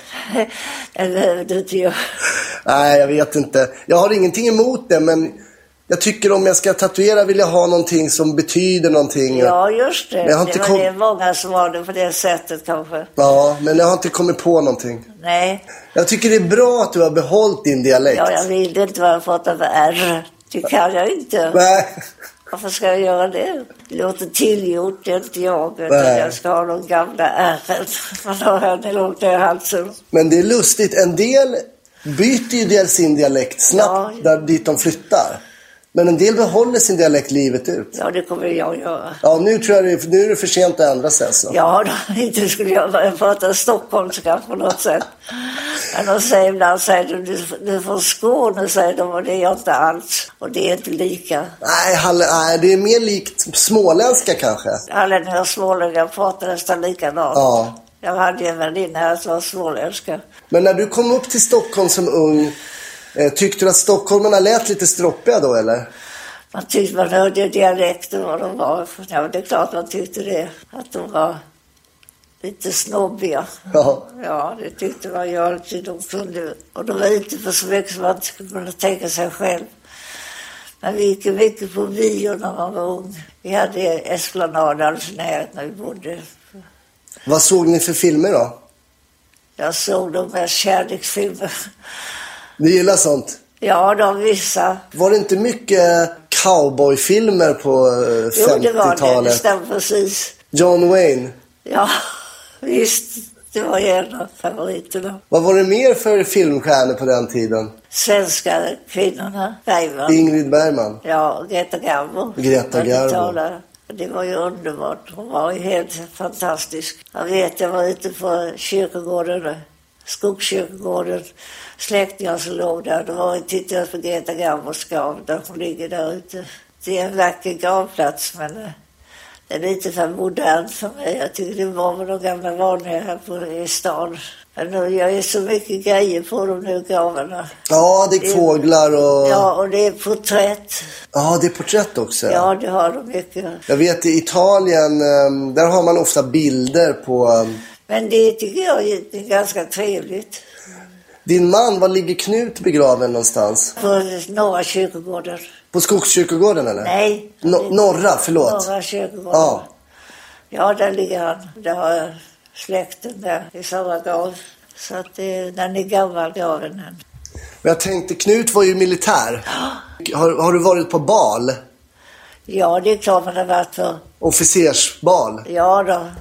Eller du inte jag. Nej, jag vet inte. Jag har ingenting emot det, men jag tycker om jag ska tatuera vill jag ha någonting som betyder någonting. Ja, just det. Men jag har inte det var kom... det många som var det på det sättet kanske. Ja, men jag har inte kommit på någonting. Nej. Jag tycker det är bra att du har behållit din dialekt. Ja, jag vill inte vara fått av R. Det kan jag inte. Nej. Varför ska jag göra det? Det låter tillgjort, det är inte jag. Nej. Jag ska ha de gamla ärren. Man har henne långt ner i halsen. Men det är lustigt. En del byter ju del sin dialekt snabbt Ja. där dit de flyttar. Men en del behåller sin dialekt livet ut. Ja, det kommer jag göra. Ja, nu tror jag det, nu är det för sent att ändra sig. Så. Ja, då, inte skulle jag börja prata stockholmska på något sätt. Men de säger ibland, säger du, du, du är från Skåne, säger de, och det är jag inte alls. Och det är inte lika. Nej, Halle, nej, det är mer likt småländska kanske. Hallänningar och smålänningar pratar nästan likadant. Ja. Jag hade en väninna här som var småländska. Men när du kom upp till Stockholm som ung, eh, tyckte du att stockholmarna lät lite stroppiga då, eller? Man tyckte man hörde dialekter vad de var. Ja, det är klart man tyckte det. Att de var lite snobbiga. Ja. Ja, det tyckte man ju alltid. De kunde, och de var ute för så mycket som man inte skulle kunna tänka sig själv. Men vi gick mycket på bio när man var ung. Vi hade Esplanad alldeles nära när vi bodde. Vad såg ni för filmer då? Jag såg de här kärleksfilmer. Du gillar sånt? Ja, de vissa. Var det inte mycket cowboyfilmer på femtiotalet? Jo, det var det. Det stämmer precis. John Wayne? Ja, visst. Det var en av favoriterna. Vad var det mer för filmstjärnor på den tiden? Svenska kvinnorna. Bergman. Ingrid Bergman? Ja, Greta Garbo. Greta Garbo. Det var ju underbart. Hon var ju helt fantastisk. Jag vet, jag var ute på kyrkogården, Skogskyrkogården. Släktingar som låg där. Då var jag tittade på Greta Garbos grav där hon ligger där ute. Det är en vacker gravplats, men det är lite för modernt för mig. Jag tycker det var med de gamla vanliga här på, i stan. Men nu gör jag så mycket grejer på de nu gravarna. Ja, det är fåglar och... Ja, och det är porträtt. Ja, det är porträtt också. Ja, det har de mycket. Jag vet i Italien, där har man ofta bilder på... Men det tycker jag är ganska trevligt. Din man, var ligger Knut begraven någonstans? På norra kyrkogården. På Skogskyrkogården eller? Nej. No- norra, förlåt. Norra kyrkogården. Ja. Ja, där ligger han. Där har jag släkten där i samma grav. Så att det, den är gammal graven än. Men jag tänkte, Knut var ju militär. Har, har du varit på bal? Ja, det är klart man har varit för. Officersbal? Ja då.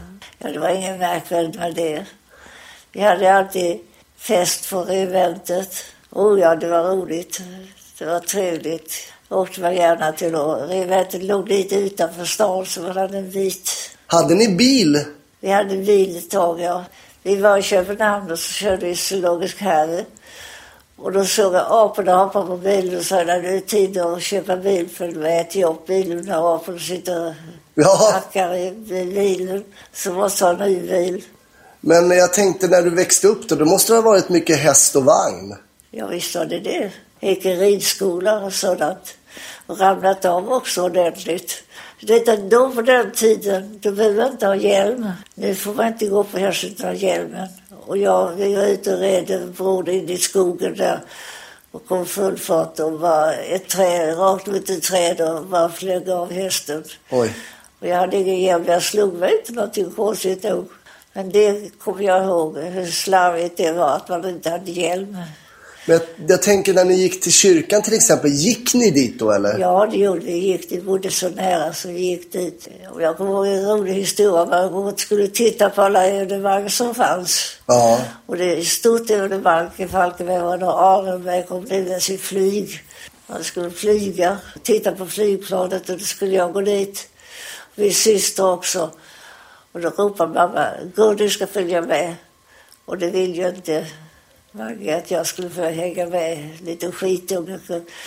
Ja, det var ingen märkvärdigt med det. Vi hade alltid fest för eventet. Oh ja, det var roligt. Det var trevligt. Åkte man gärna till och eventet låg lite utanför stan så man hade en bit. Hade ni bil? Vi hade bil ett tag, ja. Vi var i Köpenhamn och så körde vi zoologisk här. Och då såg jag aporna hoppa på bilen och sa, när det är tid att köpa bil för du äter upp bilen när aporna sitter och Ja. hackar i bilen. Så måste ha en ny bil. Men jag tänkte när du växte upp då, då måste det ha varit mycket häst och vagn. Ja, visst var det det. Gick i ridskola och sådant. Och ramlat av också ordentligt. Det då på den tiden, då behöver man inte ha hjälm. Nu får man inte gå på häst utan ha hjälmen. Och jag, vi var ute och red en brod in i skogen där. Och kom full fart och var ett träd, rakt mot ett träd och bara flög av hästen. Oj. Och jag hade ingen hjälm, jag slog mig inte någonting konstigt nog. Men det kommer jag ihåg, hur slarvigt det var att man inte hade hjälm. Men jag, jag tänker när ni gick till kyrkan till exempel, gick ni dit då eller? Ja, det gjorde vi. Gick, det bodde så nära så vi gick dit. Och jag kommer ihåg en rolig historia. Man skulle titta på alla evenemang som fanns. Ja. Och det är ett stort evenemang i Falkenberg var när Arenberg kom in med sitt flyg. Man skulle flyga, titta på flygplanet och då skulle jag gå dit. Min syster också. Och då ropade mamma, gå du ska följa med. Och det vill ju inte Maggie att jag skulle få hänga med lite skitunge.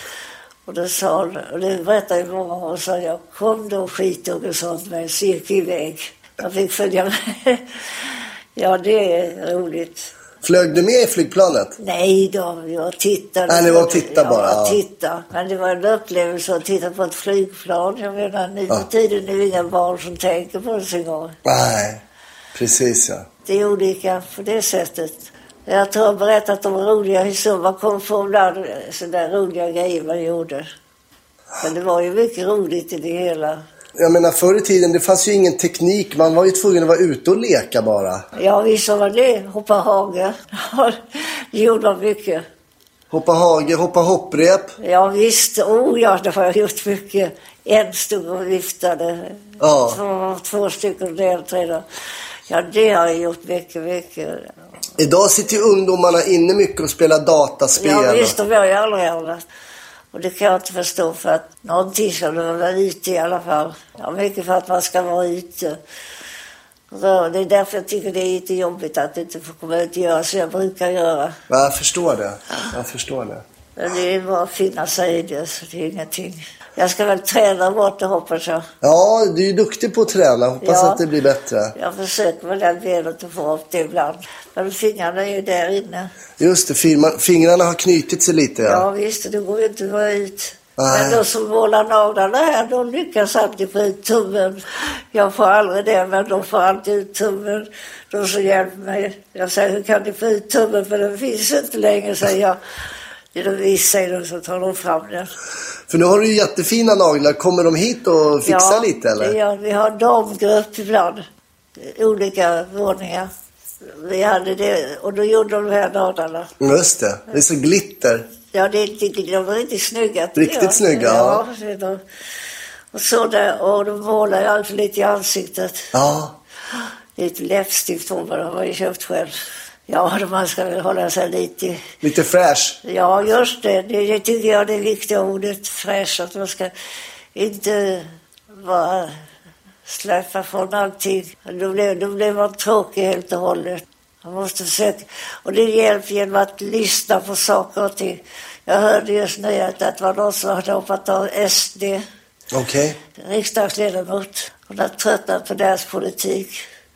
Och då sa hon, och det berättade jag många år, och sa jag, kom då skitunge sånt med, så gick iväg. Jag fick följa med. Ja, det är roligt. Flög du med i flygplanet? Nej då, jag tittade. Nej, ni var och tittade bara. Ja, titta. Men det var en upplevelse att titta på ett flygplan. Jag menar, nu ja. på tiden är det inga barn som tänker på det sin gång. Nej, precis ja. Det är olika på det sättet. Jag tror jag har berättat om roliga historier. Man kom från bland sådana roliga grejer man gjorde. Men det var ju mycket roligt i det hela. Jag menar, förr i tiden, det fanns ju ingen teknik. Man var ju tvungen att vara ute och leka bara. Ja, visst var det. Hoppa hage. Det gjorde man mycket. Hoppa hage, hoppa hopprep. Ja, visst. Oh ja, det har jag gjort mycket. En stod och viftade. Ja. Två, två stycken delträdare. Ja, det har jag gjort mycket, mycket. Idag sitter ju ungdomarna inne mycket och spelar dataspel. Ja, visst. De har ju aldrig annat. Och det kan jag inte förstå, för att någonting ska du vara ute i alla fall. Ja, mycket för att man ska vara ute. Så det är därför jag tycker det är lite jobbigt att det inte får komma ut och göra så jag brukar göra. Ja, jag förstår det. Jag förstår det. Men det är bara att finna sig i det, så det är ingenting. Jag ska väl träna bort det, hoppas jag. Ja, du är ju duktig på att träna. Hoppas ja, att det blir bättre. Jag försöker med den benet att få upp det ibland. Men fingrarna är ju där inne. Just det, fingrarna har knutit sig lite. Ja, ja visst, det går ju inte att vara ut. Nej. Men de som målar naglarna här, de lyckas alltid få ut tummen. Jag får aldrig det, men de får alltid ut tummen. De som hjälper mig. Jag säger, hur kan ni få ut tummen? För den finns inte längre, säger jag. Det är de visar de så tar de fram den. För nu har du ju jättefina naglar. Kommer de hit och fixar ja, lite eller? Ja, vi har damgrupp ibland. Olika våningar. Vi hade det, och då gjorde de här naglarna. Just det, det är så glitter. Ja, det är, de var riktigt snygga. Riktigt ja. snygga, ja. ja de, och så där, och de målar ju alltid lite i ansiktet. Ja. Lite läppstift på mig, de har ju köpt själv. Ja, man ska väl hålla sig lite... Lite fräsch. Ja, just det. Det, det tycker jag är det viktiga ordet, fräsch. Att man ska inte bara släppa från allting. Då blev, då blev man tråkig helt och hållet. Man måste försöka. Och det hjälper genom att lyssna på saker och ting. Jag hörde just nu att det var någon som hade hoppat av S D. Okej. Okay. Riksdagsledamot. Hon har tröttnat på deras politik.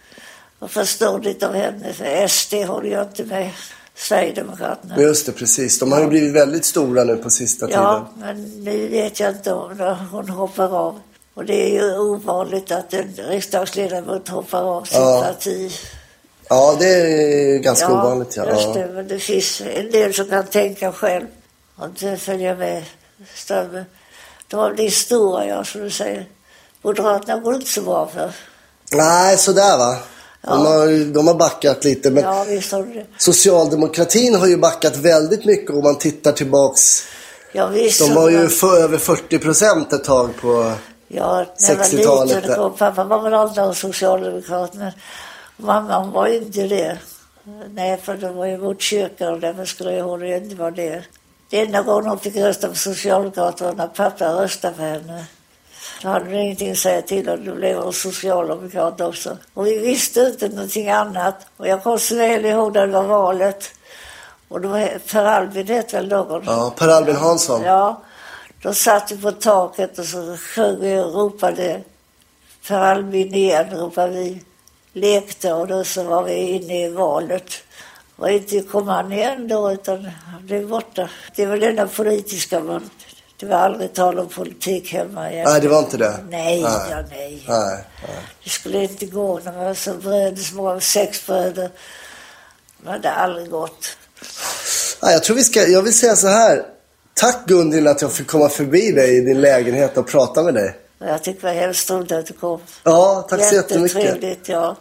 Och förstår lite av henne, för S D håller jag inte med Sverigedemokraterna. Just det, precis. De har ju blivit väldigt stora nu på sista tiden. Ja, men nu vet jag inte om när hon hoppar av. Och det är ju ovanligt att en riksdagsledamot hoppar av sin ja. parti. Ja, det är ganska ja, ovanligt. Ja, just det. Men det finns en del som kan tänka själv och inte följa med strömmen. De har blivit stora, ja, som du säger. Moderaterna går inte så bra för. Nej, sådär va. Ja. De, har, de har backat lite, men ja, visst har det. Socialdemokratin har ju backat väldigt mycket om man tittar tillbaks. Ja, visst, de var ju man... för över fyrtio procent ett tag på ja, sextiotalet. Ja, pappa var väl aldrig av Socialdemokraterna. Mamman var inte det. Nej, för det var ju mot kyrkan och därför skulle hon inte vara det. Det enda gången hon fick rösta på Socialdemokraterna när pappa röstade för henne. Då hade hon ingenting att säga till och då blev hon socialdemokrat också. Och vi visste inte någonting annat. Och jag kom så väl ihåg när det var valet. Och då var Per Albin hette väl någon. Ja, Per Albin Hansson. Ja, då satt vi på taket och så sjöng vi och ropade Per Albin igen, ropade vi. Lekte och då så var vi inne i valet. Och inte kom han igen då utan han blev borta. Det var den där politiska man. Det var aldrig tal om politik hemma igen. Nej, det var inte det. Nej, nej. ja, nej. nej, nej. Det skulle inte gå när man var så bröder, små sex bröder. Men det hade aldrig gått. Nej, jag tror vi ska, jag vill säga så här. Tack Gunhild att jag fick komma förbi dig i din lägenhet och prata med dig. Jag tycker det var hemskt roligt att du kom. Ja, tack så jättemycket. Jättetrevligt, ja.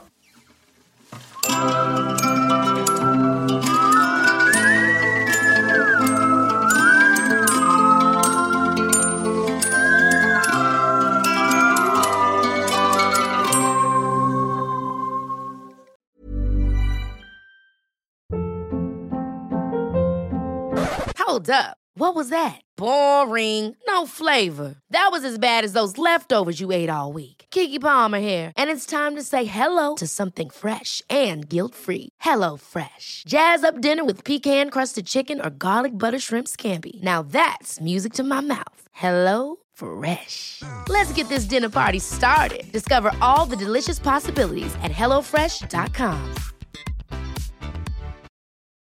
Hold up. What was that? Boring. No flavor. That was as bad as those leftovers you ate all week. Keke Palmer here, and it's time to say hello to something fresh and guilt-free. Hello Fresh. Jazz up dinner with pecan-crusted chicken or garlic butter shrimp scampi. Now that's music to my mouth. Hello Fresh. Let's get this dinner party started. Discover all the delicious possibilities at hello fresh dot com.